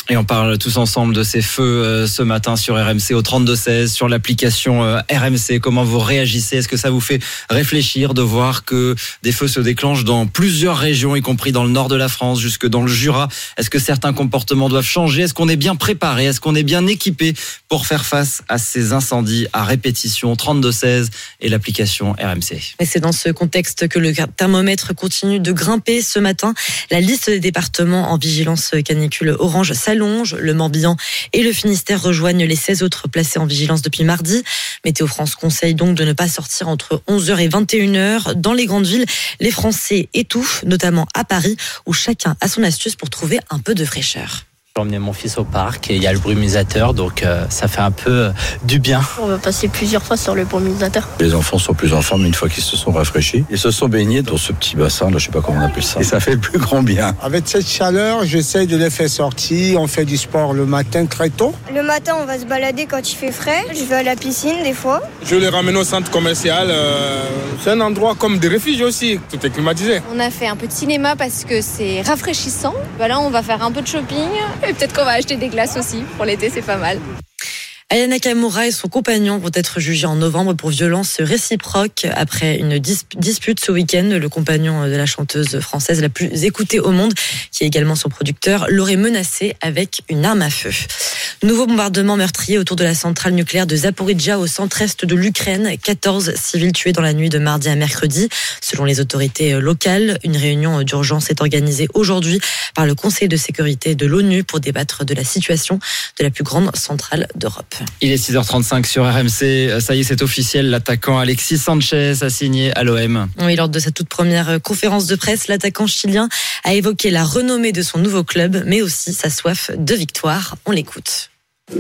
Et on parle tous ensemble de ces feux ce matin sur RMC au 32-16, sur l'application RMC. Comment vous réagissez? Est-ce que ça vous fait réfléchir de voir que des feux se déclenchent dans plusieurs régions, y compris dans le nord de la France, jusque dans le Jura? Est-ce que certains comportements doivent changer? Est-ce qu'on est bien préparé? Est-ce qu'on est bien équipé pour faire face à ces incendies à répétition? 32-16 et l'application RMC. Et c'est dans ce contexte que le thermomètre continue de grimper ce matin. La liste des départements en vigilance canicule orange s'allonge. Le Morbihan et le Finistère rejoignent les 16 autres placés en vigilance depuis mardi. Météo France conseille donc de ne pas sortir entre 11h et 21h. Dans les grandes villes, les Français étouffent, notamment à Paris, où chacun a son astuce pour trouver un peu de fraîcheur. J'ai emmené mon fils au parc et il y a le brumisateur, donc ça fait un peu du bien. On va passer plusieurs fois sur le brumisateur. Les enfants sont plus en forme une fois qu'ils se sont rafraîchis. Ils se sont baignés dans ce petit bassin, là, je sais pas comment on appelle ça. Et ça fait le plus grand bien. Avec cette chaleur, j'essaie de les faire sortir. On fait du sport le matin très tôt. Le matin, on va se balader quand il fait frais. Je vais à la piscine des fois. Je les ramène au centre commercial. C'est un endroit comme des refuges aussi. Tout est climatisé. On a fait un peu de cinéma parce que c'est rafraîchissant. Là, on va faire un peu de shopping. Et peut-être qu'on va acheter des glaces aussi. Pour l'été, c'est pas mal. Aya Nakamura et son compagnon vont être jugés en novembre pour violence réciproque après une dispute ce week-end. Le compagnon de la chanteuse française la plus écoutée au monde, qui est également son producteur, l'aurait menacé avec une arme à feu. Nouveau bombardement meurtrier autour de la centrale nucléaire de Zaporijia au centre-est de l'Ukraine. 14 civils tués dans la nuit de mardi à mercredi. Selon les autorités locales, une réunion d'urgence est organisée aujourd'hui par le Conseil de sécurité de l'ONU pour débattre de la situation de la plus grande centrale d'Europe. Il est 6h35 sur RMC. Ça y est, c'est officiel. L'attaquant Alexis Sanchez a signé à l'OM. Oui, lors de sa toute première conférence de presse, l'attaquant chilien a évoqué la renommée de son nouveau club, mais aussi sa soif de victoire. On l'écoute.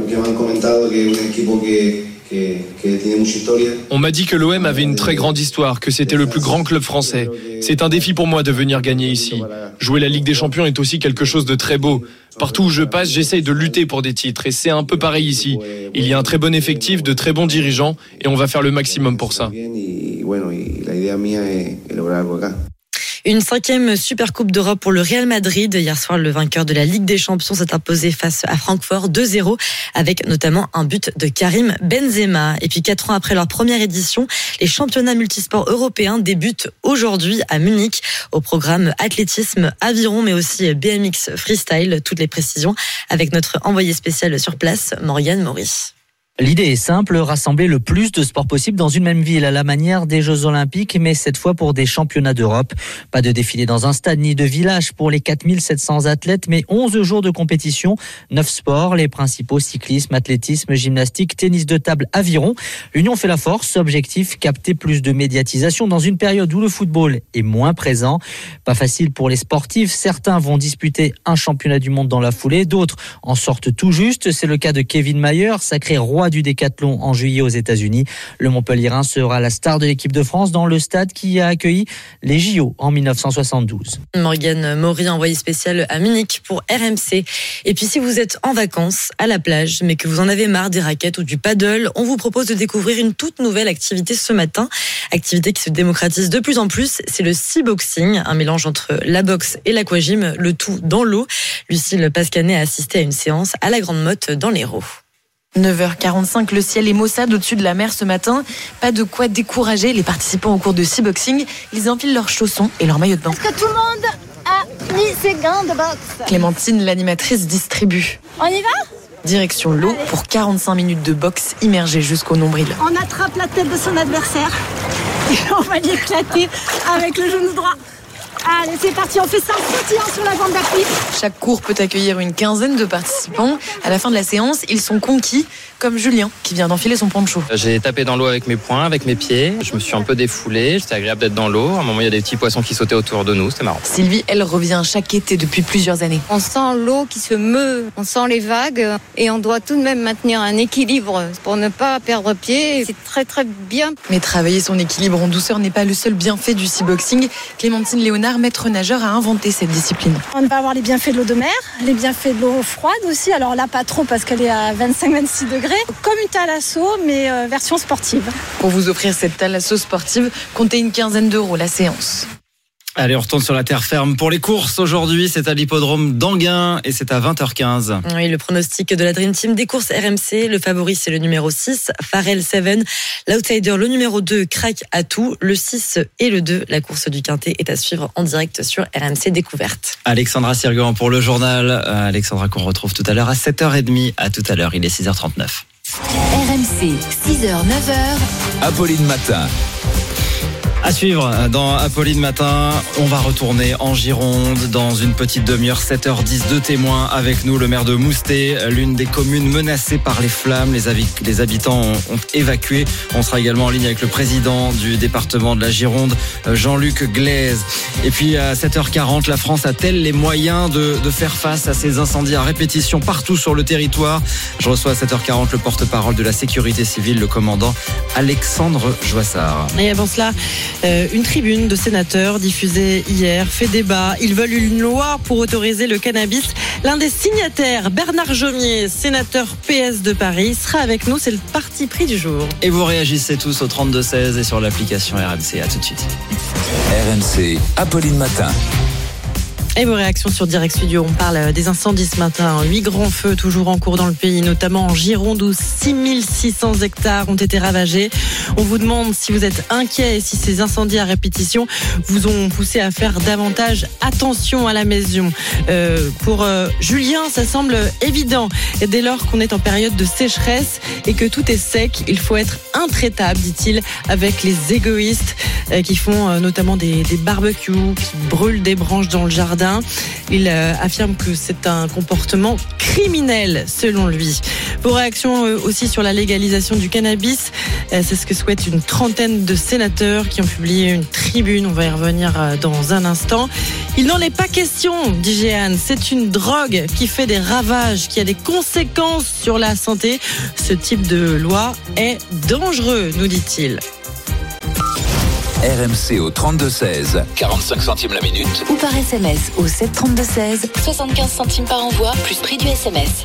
On m'a dit que l'OM avait une très grande histoire, que c'était le plus grand club français. C'est un défi pour moi de venir gagner ici. Jouer la Ligue des Champions est aussi quelque chose de très beau. Partout où je passe, j'essaye de lutter pour des titres et c'est un peu pareil ici. Il y a un très bon effectif, de très bons dirigeants et on va faire le maximum pour ça. Une 5e Supercoupe d'Europe pour le Real Madrid. Hier soir, le vainqueur de la Ligue des Champions s'est imposé face à Francfort 2-0 avec notamment un but de Karim Benzema. Et puis 4 ans après leur première édition, les championnats multisports européens débutent aujourd'hui à Munich au programme athlétisme, aviron mais aussi BMX freestyle. Toutes les précisions avec notre envoyé spécial sur place, Morgane Maurice. L'idée est simple, rassembler le plus de sports possible dans une même ville à la manière des Jeux Olympiques, mais cette fois pour des championnats d'Europe. Pas de défilé dans un stade ni de village pour les 4700 athlètes, mais 11 jours de compétition, 9 sports, les principaux cyclisme, athlétisme, gymnastique, tennis de table, aviron. L'union fait la force, objectif, capter plus de médiatisation dans une période où le football est moins présent. Pas facile pour les sportifs, certains vont disputer un championnat du monde dans la foulée, d'autres en sortent tout juste. C'est le cas de Kevin Mayer, sacré roi du décathlon en juillet aux États-Unis. Le Montpellierin sera la star de l'équipe de France dans le stade qui a accueilli les JO en 1972. Morgane Maury, envoyé spécial à Munich pour RMC. Et puis si vous êtes en vacances à la plage, mais que vous en avez marre des raquettes ou du paddle, on vous propose de découvrir une toute nouvelle activité ce matin. Activité qui se démocratise de plus en plus, c'est le sea-boxing, un mélange entre la boxe et l'aquagym, le tout dans l'eau. Lucille Pascanet a assisté à une séance à la Grande Motte dans l'Hérault. 9h45, le ciel est maussade au-dessus de la mer ce matin. Pas de quoi décourager les participants au cours de sea-boxing. Ils enfilent leurs chaussons et leur maillot de bain. Est-ce que tout le monde a mis ses gants de boxe? Clémentine, l'animatrice, distribue. On y va? Direction l'eau pour 45 minutes de boxe immergée jusqu'au nombril. On attrape la tête de son adversaire et on va l'éclater avec le genou droit. Allez, c'est parti, on fait 5 sautillants sur la bande d'appui. Chaque cours peut accueillir une quinzaine de participants. À la fin de la séance, ils sont conquis, comme Julien, qui vient d'enfiler son poncho. J'ai tapé dans l'eau avec mes poings, avec mes pieds. Je me suis un peu défoulé. C'était agréable d'être dans l'eau. À un moment, il y a des petits poissons qui sautaient autour de nous. C'était marrant. Sylvie, elle, revient chaque été depuis plusieurs années. On sent l'eau qui se meut, on sent les vagues et on doit tout de même maintenir un équilibre pour ne pas perdre pied. C'est très très bien. Mais travailler son équilibre en douceur n'est pas le seul bienfait du sea-boxing. Clémentine Léonard, maître nageur, a inventé cette discipline. On va avoir les bienfaits de l'eau de mer, les bienfaits de l'eau froide aussi. Alors là, pas trop parce qu'elle est à 25-26 degrés. Comme une thalasso, mais version sportive. Pour vous offrir cette thalasso sportive, comptez une quinzaine d'euros la séance. Allez, on retourne sur la terre ferme pour les courses. Aujourd'hui, c'est à l'hippodrome d'Anguin et c'est à 20h15. Oui, le pronostic de la Dream Team des courses RMC. Le favori, c'est le numéro 6, Pharrell Seven. L'outsider, le numéro 2, Crack Atout. Le 6 et le 2, la course du Quintet, est à suivre en direct sur RMC Découverte. Alexandra Sirgan pour le journal. Alexandra qu'on retrouve tout à l'heure à 7h30. À tout à l'heure, il est 6h39. RMC, 6h, 9h. Apolline Matin. À suivre dans Apolline Matin, on va retourner en Gironde dans une petite demi-heure, 7h10, 2 témoins avec nous. Le maire de Moustet, l'une des communes menacées par les flammes. Les habitants ont évacué. On sera également en ligne avec le président du département de la Gironde, Jean-Luc Glaise. Et puis à 7h40, la France a-t-elle les moyens de faire face à ces incendies à répétition partout sur le territoire? Je reçois à 7h40 le porte-parole de la sécurité civile, le commandant Alexandre Joissard. Et avant cela, une tribune de sénateurs diffusée hier fait débat. Ils veulent une loi pour autoriser le cannabis. L'un des signataires, Bernard Jomier, sénateur PS de Paris, sera avec nous. C'est le parti pris du jour. Et vous réagissez tous au 32-16 et sur l'application RMC. À tout de suite. RMC, Apolline Matin. Et vos réactions sur Direct Studio. On parle des incendies ce matin. 8 grands feux toujours en cours dans le pays, notamment en Gironde où 6600 hectares ont été ravagés. On vous demande si vous êtes inquiet et si ces incendies à répétition vous ont poussé à faire davantage attention à la maison. Pour Julien, ça semble évident. Et dès lors qu'on est en période de sécheresse et que tout est sec, il faut être intraitable, dit-il, avec les égoïstes qui font notamment des barbecues, qui brûlent des branches dans le jardin. Il affirme que c'est un comportement criminel selon lui. Vos réactions aussi sur la légalisation du cannabis, c'est ce que souhaite une trentaine de sénateurs qui ont publié une tribune. On va y revenir dans un instant. Il n'en est pas question, dit Jeanne. C'est une drogue qui fait des ravages, qui a des conséquences sur la santé. Ce type de loi est dangereux, nous dit-il. RMC au 32-16, 45 centimes la minute. Ou par SMS au 732-16, 75 centimes par envoi, plus prix du SMS.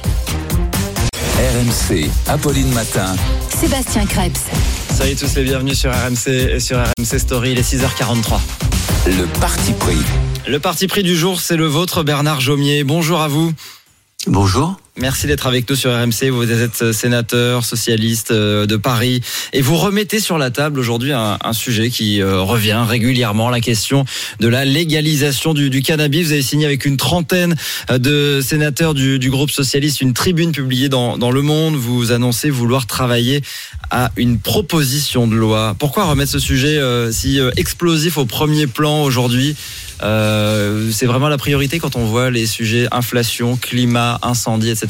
RMC, Apolline Matin. Sébastien Krebs. Salut tous les bienvenus sur RMC et sur RMC Story, il est 6h43. Le parti pris. Le parti pris du jour, c'est le vôtre, Bernard Jomier. Bonjour à vous. Bonjour. Merci d'être avec nous sur RMC. Vous êtes sénateur socialiste de Paris et vous remettez sur la table aujourd'hui un sujet qui revient régulièrement, la question de la légalisation du cannabis. Vous avez signé avec une trentaine de sénateurs du groupe socialiste une tribune publiée dans Le Monde. Vous annoncez vouloir travailler à une proposition de loi. Pourquoi remettre ce sujet si explosif au premier plan aujourd'hui ? C'est vraiment la priorité quand on voit les sujets inflation, climat, incendie, etc.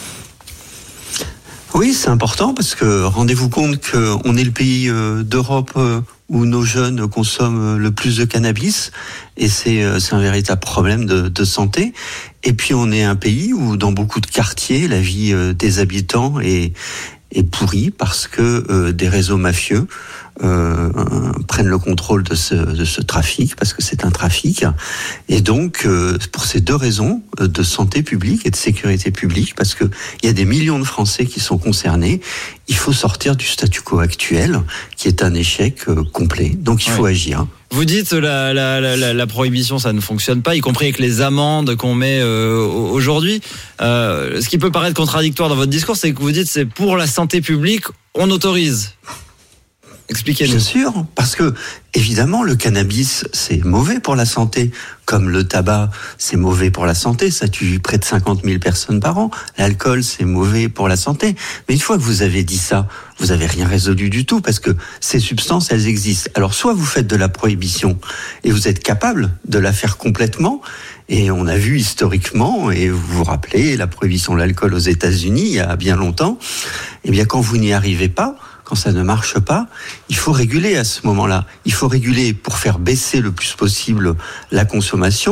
Oui, c'est important parce que rendez-vous compte qu'on est le pays d'Europe où nos jeunes consomment le plus de cannabis et c'est un véritable problème de santé. Et puis on est un pays où dans beaucoup de quartiers, la vie des habitants est pourrie parce que des réseaux mafieux prennent le contrôle de ce trafic, parce que c'est un trafic. Et donc, pour ces deux raisons, de santé publique et de sécurité publique, parce que il y a des millions de Français qui sont concernés, il faut sortir du statu quo actuel, qui est un échec complet. Donc, il faut agir. Vous dites la prohibition, ça ne fonctionne pas, y compris avec les amendes qu'on met aujourd'hui. Ce qui peut paraître contradictoire dans votre discours, c'est que vous dites c'est pour la santé publique, on autorise. Expliquez-nous. Bien sûr, parce que évidemment le cannabis c'est mauvais pour la santé, comme le tabac c'est mauvais pour la santé, ça tue près de 50 000 personnes par an. L'alcool c'est mauvais pour la santé. Mais une fois que vous avez dit ça, vous avez rien résolu du tout, parce que ces substances elles existent. Alors soit vous faites de la prohibition et vous êtes capable de la faire complètement. Et on a vu historiquement, et vous vous rappelez, la prohibition de l'alcool aux États-Unis il y a bien longtemps. Eh bien quand vous n'y arrivez pas, quand ça ne marche pas, il faut réguler à ce moment-là. Il faut réguler pour faire baisser le plus possible la consommation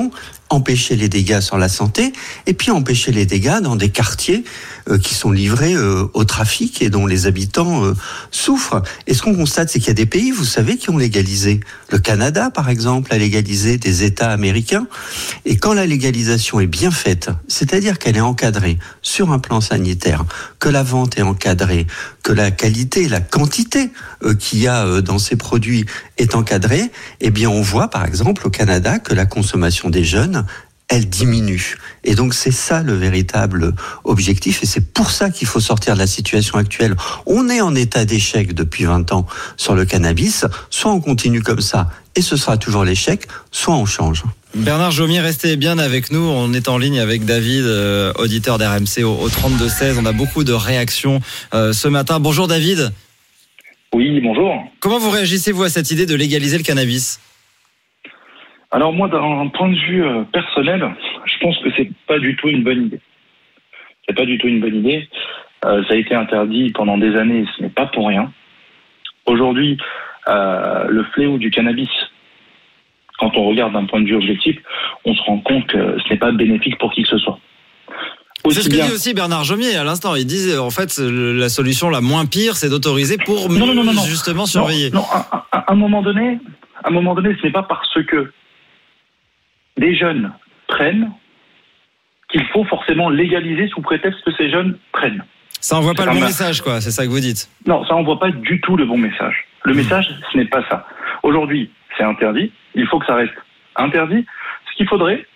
empêcher les dégâts sur la santé, et puis empêcher les dégâts dans des quartiers qui sont livrés au trafic et dont les habitants souffrent. Et ce qu'on constate, c'est qu'il y a des pays, vous savez, qui ont légalisé. Le Canada, par exemple, a légalisé, des États américains. Et quand la légalisation est bien faite, c'est-à-dire qu'elle est encadrée sur un plan sanitaire, que la vente est encadrée, que la qualité, la quantité qu'il y a dans ces produits est encadrée, eh bien on voit par exemple au Canada que la consommation des jeunes, elle diminue. Et donc c'est ça le véritable objectif, et c'est pour ça qu'il faut sortir de la situation actuelle. On est en état d'échec depuis 20 ans sur le cannabis, soit on continue comme ça et ce sera toujours l'échec, soit on change. Bernard Jomier, restez bien avec nous. On est en ligne avec David, auditeur d'RMC au 32-16. On a beaucoup de réactions ce matin. Bonjour David. Oui, bonjour. Comment vous réagissez-vous à cette idée de légaliser le cannabis ? Alors moi, d'un point de vue personnel, je pense que c'est pas du tout une bonne idée. C'est pas du tout une bonne idée. Ça a été interdit pendant des années, et ce n'est pas pour rien. Aujourd'hui, le fléau du cannabis, quand on regarde d'un point de vue objectif, on se rend compte que ce n'est pas bénéfique pour qui que ce soit. C'est ce que dit aussi Bernard Jomier à l'instant. Il dit en fait la solution la moins pire, c'est d'autoriser pour justement surveiller. Non, à un moment donné, ce n'est pas parce que des jeunes prennent qu'il faut forcément légaliser sous prétexte que ces jeunes prennent. Ça envoie pas le bon message, quoi. C'est ça que vous dites. Non, ça envoie pas du tout le bon message. Le message, ce n'est pas ça. Aujourd'hui, c'est interdit. Il faut que ça reste interdit. Ce qu'il faudrait,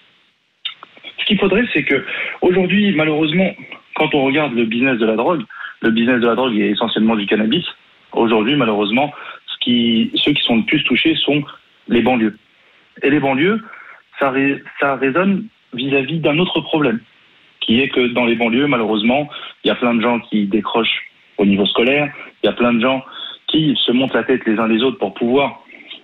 c'est que aujourd'hui, malheureusement, quand on regarde le business de la drogue est essentiellement du cannabis. Aujourd'hui, malheureusement, ceux qui sont le plus touchés sont les banlieues. Et les banlieues, ça résonne vis-à-vis d'un autre problème, qui est que dans les banlieues, malheureusement, il y a plein de gens qui décrochent au niveau scolaire, il y a plein de gens qui se montent la tête les uns les autres pour pouvoir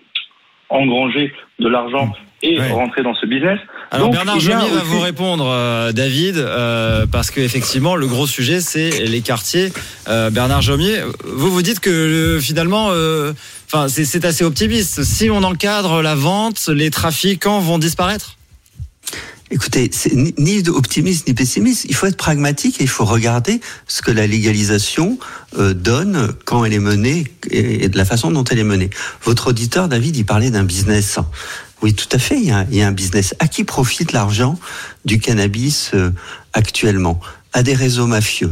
engranger de l'argent et rentrer dans ce business. Alors donc, Bernard Jomier va vous répondre, David, parce que effectivement le gros sujet c'est les quartiers. Bernard Jomier, vous dites que finalement, c'est assez optimiste. Si on encadre la vente, les trafiquants vont disparaître. Écoutez, c'est ni optimiste ni pessimiste. Il faut être pragmatique et il faut regarder ce que la légalisation donne quand elle est menée et de la façon dont elle est menée. Votre auditeur, David, il parlait d'un business. Oui, tout à fait, il y a un business. À qui profite l'argent du cannabis actuellement ? À des réseaux mafieux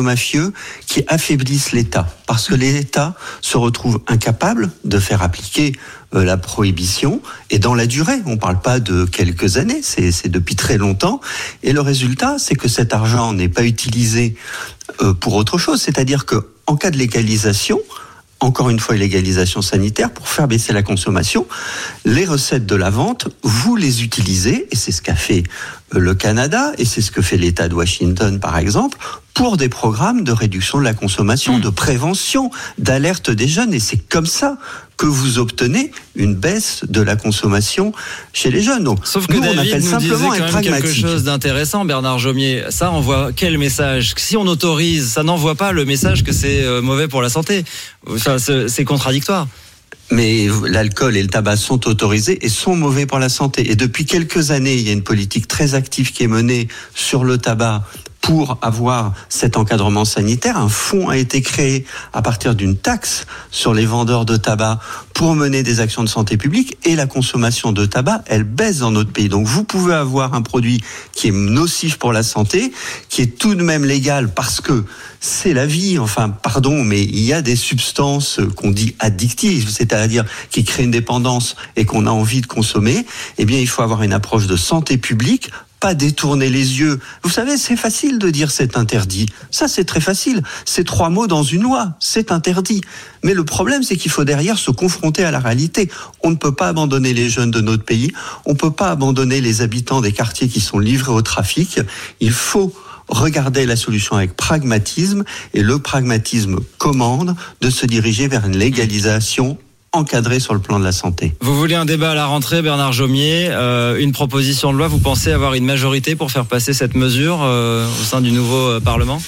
qui affaiblissent l'État, parce que l'État se retrouve incapable de faire appliquer la prohibition, et dans la durée, on ne parle pas de quelques années, c'est depuis très longtemps, et le résultat, c'est que cet argent n'est pas utilisé pour autre chose, c'est-à-dire qu'en cas de légalisation, encore une fois, une légalisation sanitaire, pour faire baisser la consommation, les recettes de la vente, vous les utilisez, et c'est ce qu'a fait le Canada, et c'est ce que fait l'État de Washington, par exemple, pour des programmes de réduction de la consommation, de prévention, d'alerte des jeunes, et c'est comme ça que vous obtenez une baisse de la consommation chez les jeunes. Donc, sauf que nous, David on appelle nous simplement disait être quand même quelque pragmatique. chose d'intéressant, Bernard Jomier. Ça envoie quel message ? Si on autorise, ça n'envoie pas le message que c'est mauvais pour la santé. Ça, c'est contradictoire. Mais l'alcool et le tabac sont autorisés et sont mauvais pour la santé. Et depuis quelques années, il y a une politique très active qui est menée sur le tabac pour avoir cet encadrement sanitaire. Un fonds a été créé à partir d'une taxe sur les vendeurs de tabac pour mener des actions de santé publique, et la consommation de tabac, elle baisse dans notre pays. Donc vous pouvez avoir un produit qui est nocif pour la santé, qui est tout de même légal parce que c'est la vie, mais il y a des substances qu'on dit addictives, c'est-à-dire qui créent une dépendance et qu'on a envie de consommer. Eh bien, il faut avoir une approche de santé publique, pas détourner les yeux. Vous savez, c'est facile de dire c'est interdit. Ça, c'est très facile. C'est 3 mots dans une loi. C'est interdit. Mais le problème, c'est qu'il faut derrière se confronter à la réalité. On ne peut pas abandonner les jeunes de notre pays. On ne peut pas abandonner les habitants des quartiers qui sont livrés au trafic. Il faut regarder la solution avec pragmatisme, et le pragmatisme commande de se diriger vers une légalisation encadré sur le plan de la santé. Vous voulez un débat à la rentrée, Bernard Jomier, une proposition de loi, vous pensez avoir une majorité pour faire passer cette mesure au sein du nouveau Parlement ?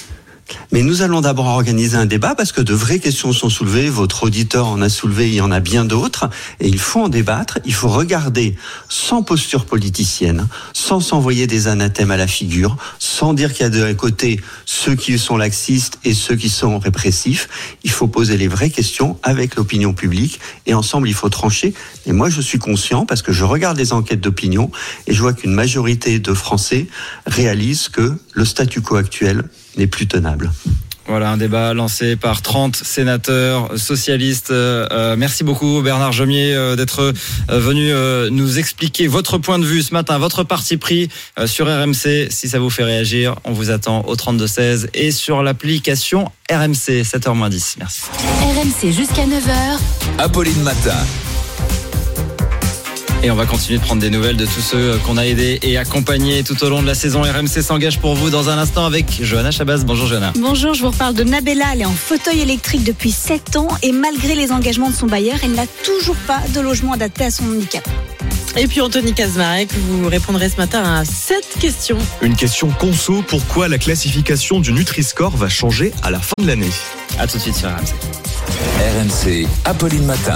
Mais nous allons d'abord organiser un débat parce que de vraies questions sont soulevées. Votre auditeur en a soulevé, il y en a bien d'autres. Et il faut en débattre. Il faut regarder sans posture politicienne, sans s'envoyer des anathèmes à la figure, sans dire qu'il y a d'un côté ceux qui sont laxistes et ceux qui sont répressifs. Il faut poser les vraies questions avec l'opinion publique et ensemble il faut trancher. Et moi je suis conscient parce que je regarde les enquêtes d'opinion et je vois qu'une majorité de Français réalisent que le statu quo actuel n'est plus tenable. Voilà, un débat lancé par 30 sénateurs socialistes. Merci beaucoup Bernard Jomier d'être venu nous expliquer votre point de vue ce matin, votre parti pris sur RMC. Si ça vous fait réagir, on vous attend au 32-16 et sur l'application RMC, 7h-10. Merci. RMC jusqu'à 9h. Apolline Matin. Et on va continuer de prendre des nouvelles de tous ceux qu'on a aidés et accompagnés tout au long de la saison. RMC s'engage pour vous dans un instant avec Johanna Chabas. Bonjour Johanna. Bonjour, je vous reparle de Nabella. Elle est en fauteuil électrique depuis 7 ans et malgré les engagements de son bailleur, elle n'a toujours pas de logement adapté à son handicap. Et puis Anthony Kazmarek, vous répondrez ce matin à cette question. Une question conso, pourquoi la classification du Nutri-Score va changer à la fin de l'année? A tout de suite sur RMC. RMC, Apolline Matin.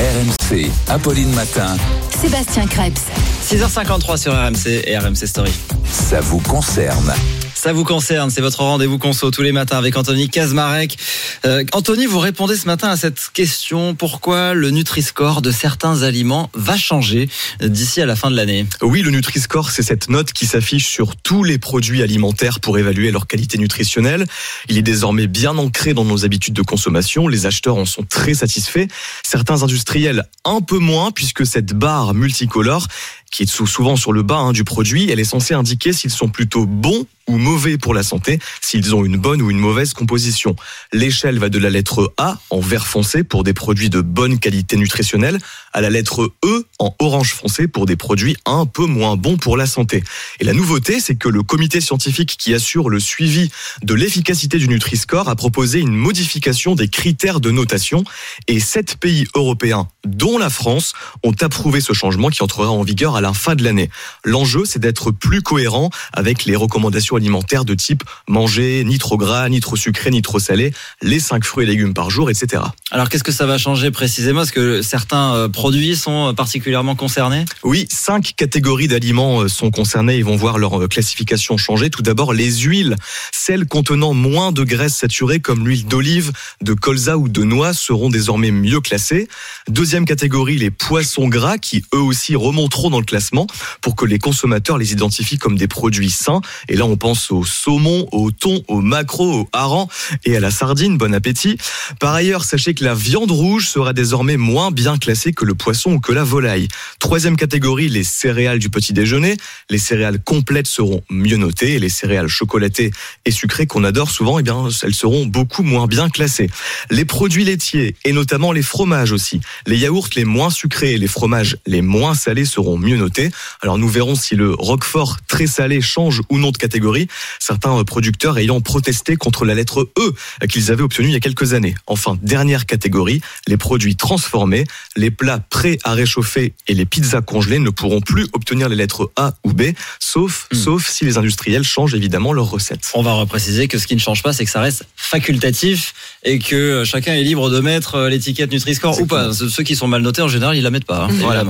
RMC, Apolline Matin. Sébastien Krebs. 6h53 sur RMC et RMC Story. Ça vous concerne. Ça vous concerne, c'est votre rendez-vous conso tous les matins avec Anthony Kazmarek. Anthony, vous répondez ce matin à cette question, pourquoi le Nutri-Score de certains aliments va changer d'ici à la fin de l'année? Oui, le Nutri-Score, c'est cette note qui s'affiche sur tous les produits alimentaires pour évaluer leur qualité nutritionnelle. Il est désormais bien ancré dans nos habitudes de consommation. Les acheteurs en sont très satisfaits. Certains industriels un peu moins, puisque cette barre multicolore, qui est souvent sur le bas du produit, elle est censée indiquer s'ils sont plutôt bons ou mauvais pour la santé, s'ils ont une bonne ou une mauvaise composition. L'échelle va de la lettre A en vert foncé pour des produits de bonne qualité nutritionnelle à la lettre E en orange foncé pour des produits un peu moins bons pour la santé. Et la nouveauté, c'est que le comité scientifique qui assure le suivi de l'efficacité du Nutri-Score a proposé une modification des critères de notation et 7 pays européens, dont la France, ont approuvé ce changement qui entrera en vigueur à la fin de l'année. L'enjeu, c'est d'être plus cohérent avec les recommandations alimentaires de type manger ni trop gras, ni trop sucré, ni trop salé, les 5 fruits et légumes par jour, etc. Alors qu'est-ce que ça va changer précisément? Est-ce que certains produits sont particulièrement concernés? Oui, 5 catégories d'aliments sont concernées et vont voir leur classification changer. Tout d'abord, les huiles, celles contenant moins de graisses saturées comme l'huile d'olive, de colza ou de noix seront désormais mieux classées. Deuxième catégorie, les poissons gras qui eux aussi remonteront dans le classement pour que les consommateurs les identifient comme des produits sains. Et là, on pense au saumon, au thon, au maquereau, au hareng et à la sardine. Bon appétit. Par ailleurs, sachez que la viande rouge sera désormais moins bien classée que le poisson ou que la volaille. Troisième catégorie, les céréales du petit déjeuner. Les céréales complètes seront mieux notées et les céréales chocolatées et sucrées qu'on adore souvent, elles seront beaucoup moins bien classées. Les produits laitiers et notamment les fromages aussi. Les yaourts les moins sucrés et les fromages les moins salés seront mieux notés. Alors nous verrons si le roquefort très salé change ou non de catégorie, certains producteurs ayant protesté contre la lettre E qu'ils avaient obtenue il y a quelques années. Enfin, dernière catégorie, les produits transformés, les plats prêts à réchauffer et les pizzas congelées ne pourront plus obtenir les lettres A ou B, sauf si les industriels changent évidemment leurs recettes. On va repréciser que ce qui ne change pas, c'est que ça reste facultatif et que chacun est libre de mettre l'étiquette Nutri-Score ou pas. Ceux qui sont mal notés, en général, ils la mettent pas. Voilà.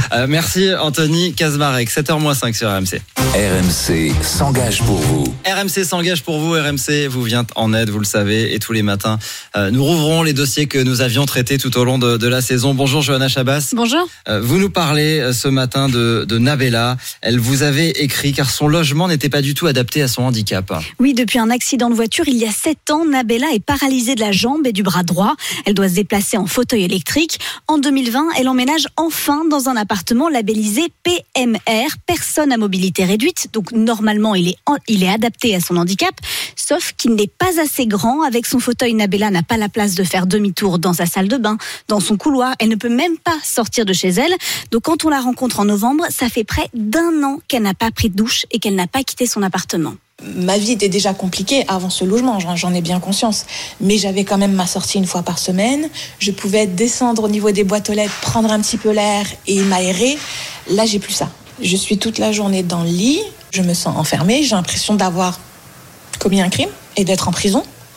Merci Anthony Kazmarek. 7h-5 sur RMC. RMC s'engage pour vous. RMC s'engage pour vous. RMC vous vient en aide, vous le savez. Et tous les matins, nous rouvrons les dossiers que nous avions traités tout au long de la saison. Bonjour Johanna Chabas. Bonjour. Vous nous parlez ce matin de Nabella. Elle vous avait écrit car son logement n'était pas du tout adapté à son handicap. Oui, depuis un accident de voiture il y a 7 ans, Nabella est paralysée de la jambe et du bras droit. Elle doit se déplacer en fauteuil électrique. En 2020, elle emménage enfin dans un appartement labellisé PMR, personne à mobilité réduite. Donc normalement, il est adapté à son handicap, sauf qu'il n'est pas assez grand. Avec son fauteuil, Nabella n'a pas la place de faire demi-tour dans sa salle de bain, dans son couloir. Elle ne peut même pas sortir de chez elle. Donc quand on la rencontre en novembre, ça fait près d'1 an qu'elle n'a pas pris de douche et qu'elle n'a pas quitté son appartement. Ma vie était déjà compliquée avant ce logement, j'en ai bien conscience. Mais j'avais quand même ma sortie une fois par semaine. Je pouvais descendre au niveau des boîtes aux lettres, prendre un petit peu l'air et m'aérer. Là, j'ai plus ça. Je suis toute la journée dans le lit. Je me sens enfermée. J'ai l'impression d'avoir commis un crime et d'être en prison.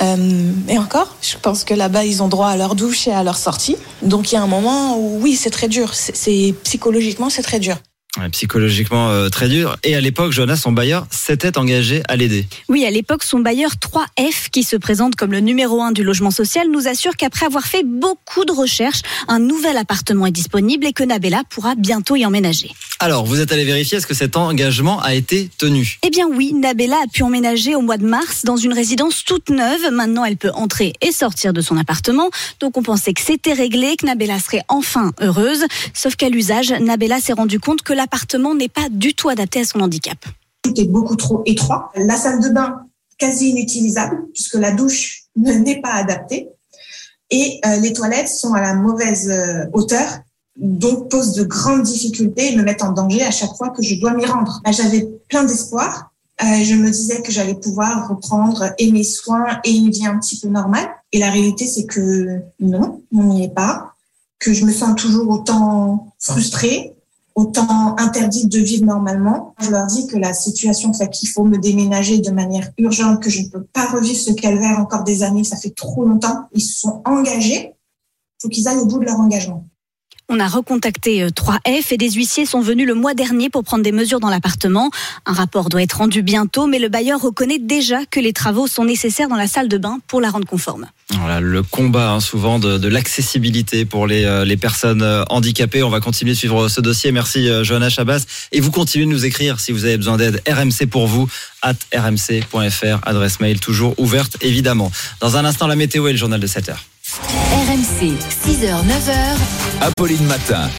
Et encore, je pense que là-bas, ils ont droit à leur douche et à leur sortie. Donc il y a un moment où, oui, c'est très dur. Psychologiquement, c'est très dur. Ouais, psychologiquement très dur. Et à l'époque, Jonas, son bailleur, s'était engagé à l'aider. Oui, à l'époque, son bailleur 3F, qui se présente comme le numéro 1 du logement social, nous assure qu'après avoir fait beaucoup de recherches, un nouvel appartement est disponible et que Nabella pourra bientôt y emménager. Alors, vous êtes allé vérifier, est-ce que cet engagement a été tenu ? Eh bien oui, Nabella a pu emménager au mois de mars dans une résidence toute neuve. Maintenant, elle peut entrer et sortir de son appartement. Donc on pensait que c'était réglé, que Nabella serait enfin heureuse. Sauf qu'à l'usage, Nabella s'est rendu compte que l'appartement n'est pas du tout adapté à son handicap. Tout est beaucoup trop étroit. La salle de bain, quasi inutilisable, puisque la douche n'est pas adaptée. Et les toilettes sont à la mauvaise hauteur, donc posent de grandes difficultés et me mettent en danger à chaque fois que je dois m'y rendre. J'avais plein d'espoir. Je me disais que j'allais pouvoir reprendre et mes soins et une vie un petit peu normale. Et la réalité, c'est que non, on n'y est pas, que je me sens toujours autant frustrée, autant interdite de vivre normalement. Je leur dis que la situation fait qu'il faut me déménager de manière urgente, que je ne peux pas revivre ce calvaire encore des années, ça fait trop longtemps. Ils se sont engagés, il faut qu'ils aillent au bout de leur engagement. On a recontacté 3F et des huissiers sont venus le mois dernier pour prendre des mesures dans l'appartement. Un rapport doit être rendu bientôt, mais le bailleur reconnaît déjà que les travaux sont nécessaires dans la salle de bain pour la rendre conforme. Voilà, le combat souvent de l'accessibilité pour les personnes handicapées. On va continuer de suivre ce dossier. Merci Johanna Chabas. Et vous continuez de nous écrire si vous avez besoin d'aide. RMC pour vous, @rmc.fr, adresse mail toujours ouverte évidemment. Dans un instant, la météo et le journal de 7h. RMC, 6h, 9h. Apolline Matin.